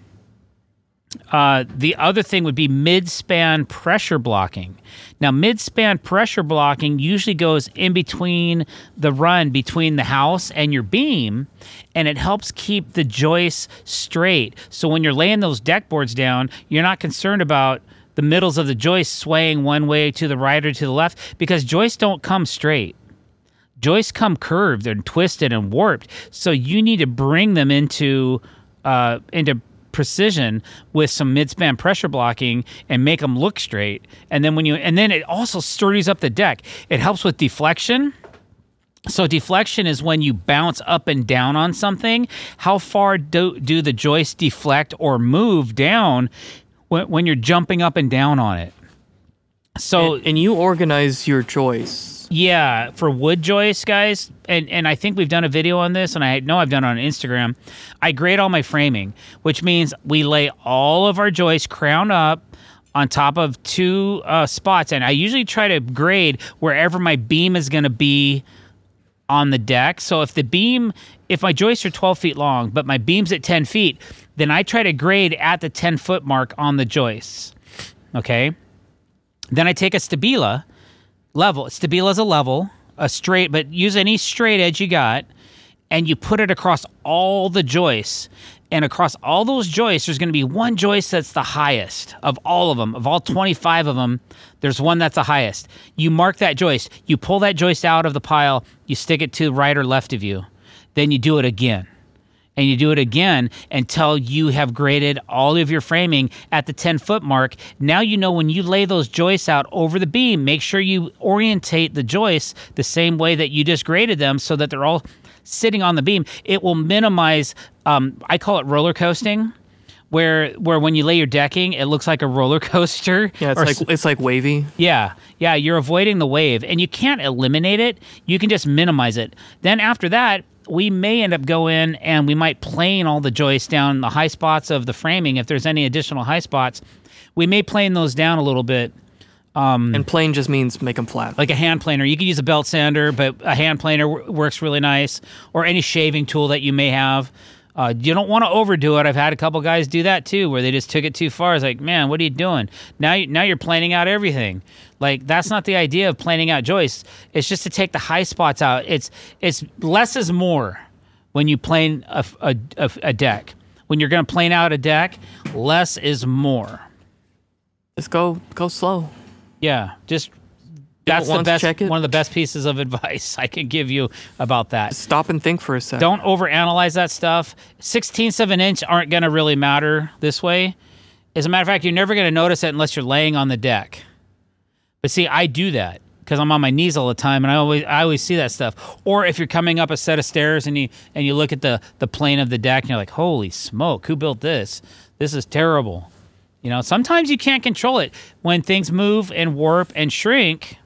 uh, the other thing would be mid-span pressure blocking. Now, mid-span pressure blocking usually goes in between the run between the house and your beam, and it helps keep the joists straight. So when you're laying those deck boards down, you're not concerned about the middles of the joists swaying one way to the right or to the left, because joists don't come straight. Joists come curved and twisted and warped. So you need to bring them into uh, into precision with some mid-span pressure blocking and make them look straight. And then when you and then it also sturdies up the deck. It helps with deflection. So deflection is when you bounce up and down on something. How far do, do the joists deflect or move down when, when you're jumping up and down on it? So and, and you organize your joists. Yeah, for wood joists, guys, and, and I think we've done a video on this, and I know I've done it on Instagram. I grade all my framing, which means we lay all of our joists crown up on top of two uh, spots, and I usually try to grade wherever my beam is going to be on the deck. So if the beam, if my joists are twelve feet long, but my beam's at ten feet, then I try to grade at the ten foot mark on the joists, okay? Then I take a Stabila level. Stabila is a level, a straight, but use any straight edge you got, and you put it across all the joists. And across all those joists, there's going to be one joist that's the highest of all of them. Of all twenty-five of them, there's one that's the highest. You mark that joist. You pull that joist out of the pile. You stick it to right or left of you. Then you do it again. And you do it again until you have graded all of your framing at the ten-foot mark. Now you know when you lay those joists out over the beam, make sure you orientate the joists the same way that you just graded them so that they're all sitting on the beam. It will minimize, um, I call it roller coasting, where where when you lay your decking, it looks like a roller coaster. Yeah, it's or, like it's like wavy. Yeah, yeah, you're avoiding the wave, and you can't eliminate it. You can just minimize it. Then after that, we may end up going and we might plane all the joists down the high spots of the framing. If there's any additional high spots, we may plane those down a little bit. Um, and plane just means make them flat. Like a hand planer. You can use a belt sander, but a hand planer w- works really nice. Or any shaving tool that you may have. Uh, you don't want to overdo it. I've had a couple guys do that too, where they just took it too far. It's like, man, what are you doing? Now, you, now you're planing out everything. Like, that's not the idea of planing out joists. It's just to take the high spots out. It's it's less is more when you plane a, a, a, a deck. When you're going to plane out a deck, less is more. Just go go slow. Yeah, just that's the once, best. check it. One of the best pieces of advice I can give you about that. Stop and think for a second. Don't overanalyze that stuff. Sixteenths of an inch aren't going to really matter this way. As a matter of fact, you're never going to notice it unless you're laying on the deck. But see, I do that because I'm on my knees all the time, and I always I always see that stuff. Or if you're coming up a set of stairs and you and you look at the the plane of the deck and you're like, holy smoke, who built this? This is terrible. You know, sometimes you can't control it when things move and warp and shrink.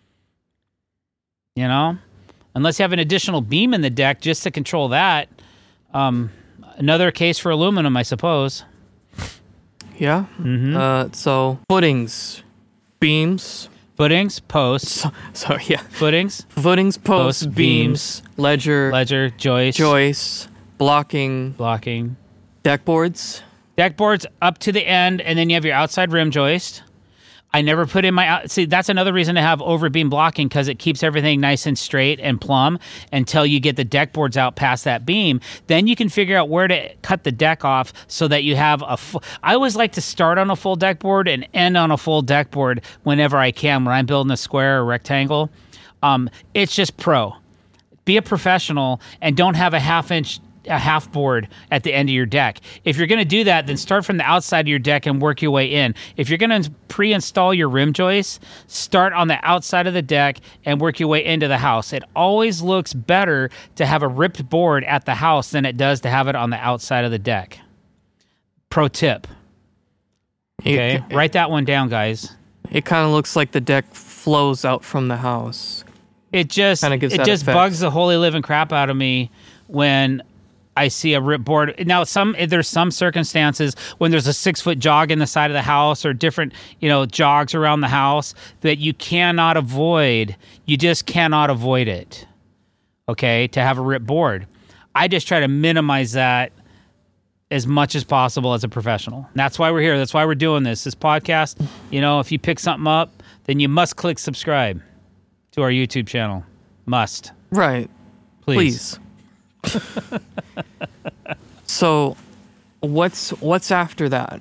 You know, unless you have an additional beam in the deck just to control that. Um, another case for aluminum, I suppose. Yeah. Mm-hmm. Uh, so footings, beams, footings, posts. So, sorry, yeah. Footings, Footings, posts, Posts, beams, ledger, ledger, joist, joists, blocking, blocking, deck boards. deck boards up to the end, and then you have your outside rim joist. I never put in my out. See, that's another reason to have over beam blocking, because it keeps everything nice and straight and plumb until you get the deck boards out past that beam. Then you can figure out where to cut the deck off so that you have a full. I always like to start on a full deck board and end on a full deck board whenever I can when I'm building a square or rectangle. Um, it's just pro. Be a professional and don't have a half inch. A half board at the end of your deck. If you're going to do that, then start from the outside of your deck and work your way in. If you're going to pre-install your rim joists, start on the outside of the deck and work your way into the house. It always looks better to have a ripped board at the house than it does to have it on the outside of the deck. Pro tip. Okay, It, write that one down, guys. it kind of looks like the deck flows out from the house. It just Kinda gives it that just effect. bugs the holy living crap out of me when I see a rip board. Now, some there's some circumstances when there's a six foot jog in the side of the house or different, you know, jogs around the house that you cannot avoid. You just cannot avoid it. Okay, to have a rip board. I just try to minimize that as much as possible as a professional. And that's why we're here. That's why we're doing this. This podcast, you know, if you pick something up, then you must click subscribe to our YouTube channel. Must. Right. Please. Please. So, what's what's after that?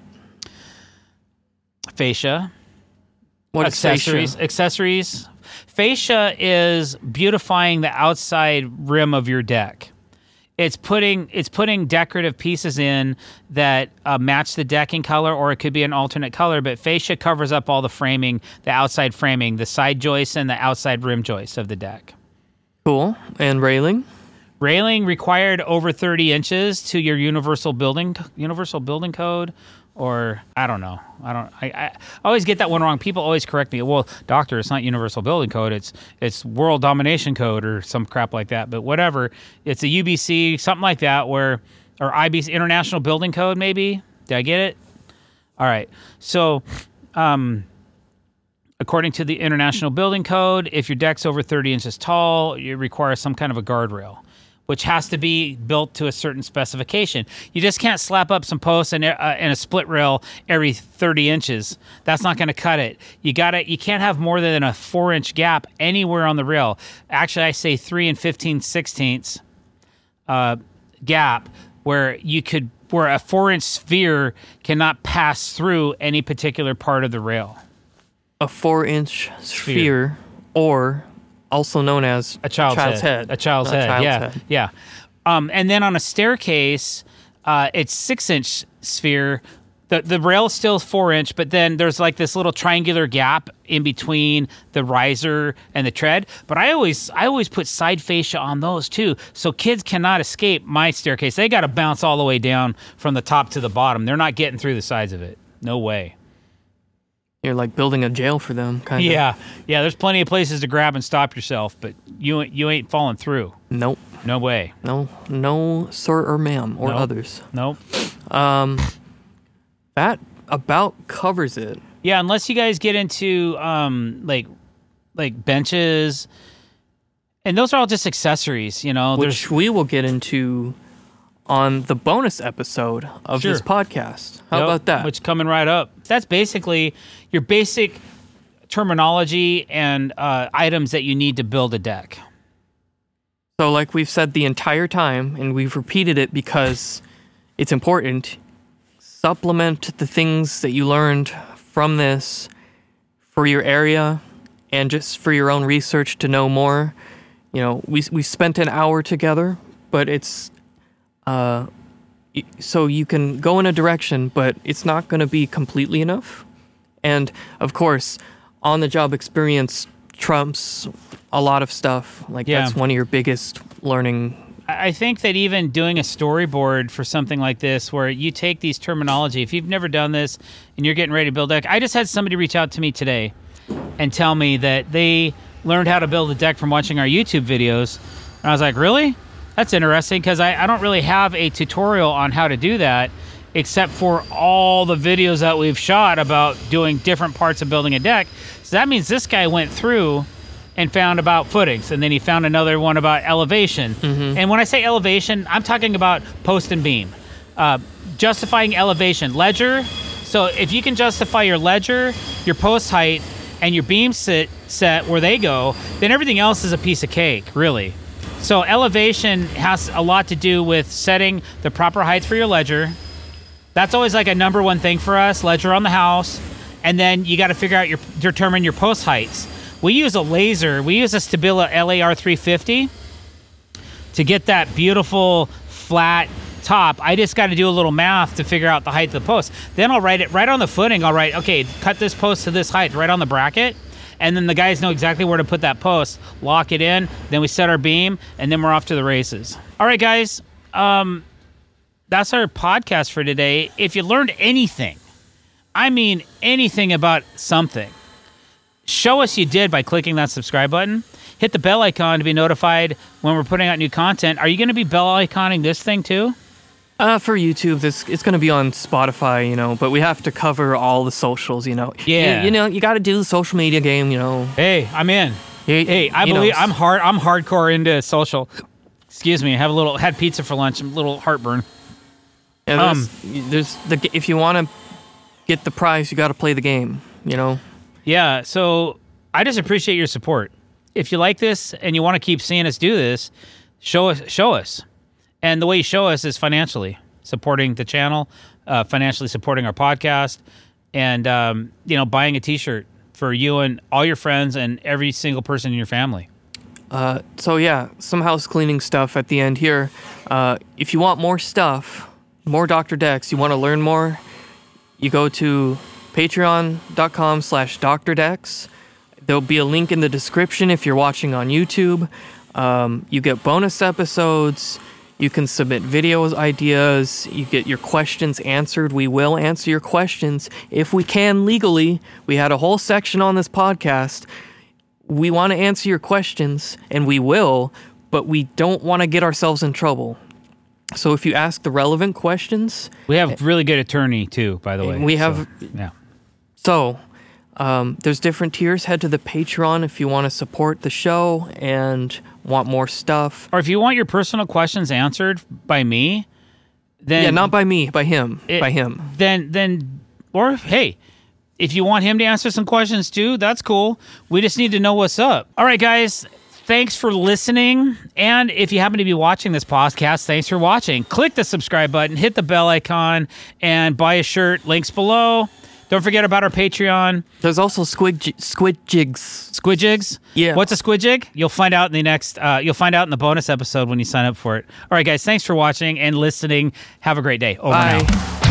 Fascia. What accessories? is fascia? Accessories. Fascia is beautifying the outside rim of your deck. It's putting it's putting decorative pieces in that uh, match the decking color, or it could be an alternate color. But fascia covers up all the framing, the outside framing, the side joists, and the outside rim joists of the deck. Cool. And railing? Railing required over thirty inches to your universal building universal building code, or I don't know. I don't. I, I always get that one wrong. People always correct me. Well, doctor, it's not universal building code. It's it's world domination code or some crap like that. But whatever. It's a U B C, something like that, where or I B C, international building code. Maybe. Did I get it? All right. So, um. according to the International Building Code, if your deck's over thirty inches tall, it requires some kind of a guardrail, which has to be built to a certain specification. You just can't slap up some posts and, uh, and a split rail every thirty inches. That's not going to cut it. You gotta. You can't have more than a four-inch gap anywhere on the rail. Actually, I say three and fifteen sixteenths uh, gap where you could, where a four-inch sphere cannot pass through any particular part of the rail. A four-inch sphere, or also known as a child's, child's head. head. A child's A head, child's yeah, head. yeah. Um, and then on a staircase, uh, it's six-inch sphere. The the rail is still four-inch, but then there's like this little triangular gap in between the riser and the tread. But I always I always put side fascia on those too, so kids cannot escape my staircase. They got to bounce all the way down from the top to the bottom. They're not getting through the sides of it. No way. You're like building a jail for them, kind of. Yeah, yeah. There's plenty of places to grab and stop yourself, but you you ain't falling through. Nope. No way. No, no, sir or ma'am, or Nope. others. Nope. Um, that about covers it. Yeah, unless you guys get into um like like benches, and those are all just accessories. You know, Which there's we will get into on the bonus episode of Sure. this podcast. How Yep, about that? Which coming right up. That's basically your basic terminology and uh, items that you need to build a deck. So like we've said the entire time, and we've repeated it because it's important, supplement the things that you learned from this for your area and just for your own research to know more. You know, we we spent an hour together, but it's uh, y- so you can go in a direction, but it's not going to be completely enough. And of course, on-the-job experience trumps a lot of stuff. Like Yeah. that's one of your biggest learning. I I think that even doing a storyboard for something like this, where you take these terminology, if you've never done this and you're getting ready to build a deck, I just had somebody reach out to me today and tell me that they learned how to build a deck from watching our YouTube videos. And I was like, really? That's interesting, because I, I don't really have a tutorial on how to do that, except for all the videos that we've shot about doing different parts of building a deck. So that means this guy went through and found about footings, and then he found another one about elevation. Mm-hmm. And when I say elevation, I'm talking about post and beam. Uh, justifying elevation. Ledger, so if you can justify your ledger, your post height, and your beam sit set where they go, then everything else is a piece of cake, really. So elevation has a lot to do with setting the proper height for your ledger. That's always like a number one thing for us, ledger on the house. And then you got to figure out your, determine your post heights. We use a laser. We use a Stabila L A R three fifty to get that beautiful flat top. I just got to do a little math to figure out the height of the post. Then I'll write it right on the footing. I'll write, okay, cut this post to this height, right on the bracket. And then the guys know exactly where to put that post, lock it in, then we set our beam, and then we're off to the races. All right, guys, um, that's our podcast for today. If you learned anything, I mean anything about something, show us you did by clicking that subscribe button. hit the bell icon to be notified when we're putting out new content. Are you going to be bell iconing this thing too? Uh, for YouTube, this it's going to be on Spotify, you know, but we have to cover all the socials, you know. Yeah. You, you know, you got to do the social media game, you know. Hey, I'm in. You- Hey, I you know, believe I'm hard. I'm hardcore into social. Excuse me. I have a little had pizza for lunch. I'm a little heartburn. Yeah, um, there's, there's the if you want to get the prize, you got to play the game, you know. Yeah. So I just appreciate your support. If you like this and you want to keep seeing us do this, show us. Show us. And the way you show us is financially supporting the channel, uh, financially supporting our podcast, and um, you know, buying a T-shirt for you and all your friends and every single person in your family. Uh, so yeah, some house cleaning stuff at the end here. Uh, if you want more stuff, more Doctor Dex, you want to learn more, you go to patreon.com slash Dr. Dex. There'll be a link in the description if you're watching on YouTube. Um, you get bonus episodes. You can submit videos, ideas. You get your questions answered. We will answer your questions if we can legally. We had a whole section on this podcast. We want to answer your questions, and we will, but we don't want to get ourselves in trouble. So if you ask the relevant questions... We have really good attorney, too, by the way. We have... So, yeah. So, um, there's different tiers. Head to the Patreon if you want to support the show and want more stuff. Or if you want your personal questions answered by me, then... Yeah, not by me, by him. it- by him. Then, then, or, hey... If you want him to answer some questions too, that's cool. We just need to know what's up. All right, guys. Thanks for listening. And if you happen to be watching this podcast, thanks for watching. Click the subscribe button, hit the bell icon, and buy a shirt. Links below. Don't forget about our Patreon. There's also squid, j- squid jigs. Squid jigs? Yeah. What's a squid jig? You'll find out in the next, uh, you'll find out in the bonus episode when you sign up for it. All right, guys. Thanks for watching and listening. Have a great day. Over Bye. now.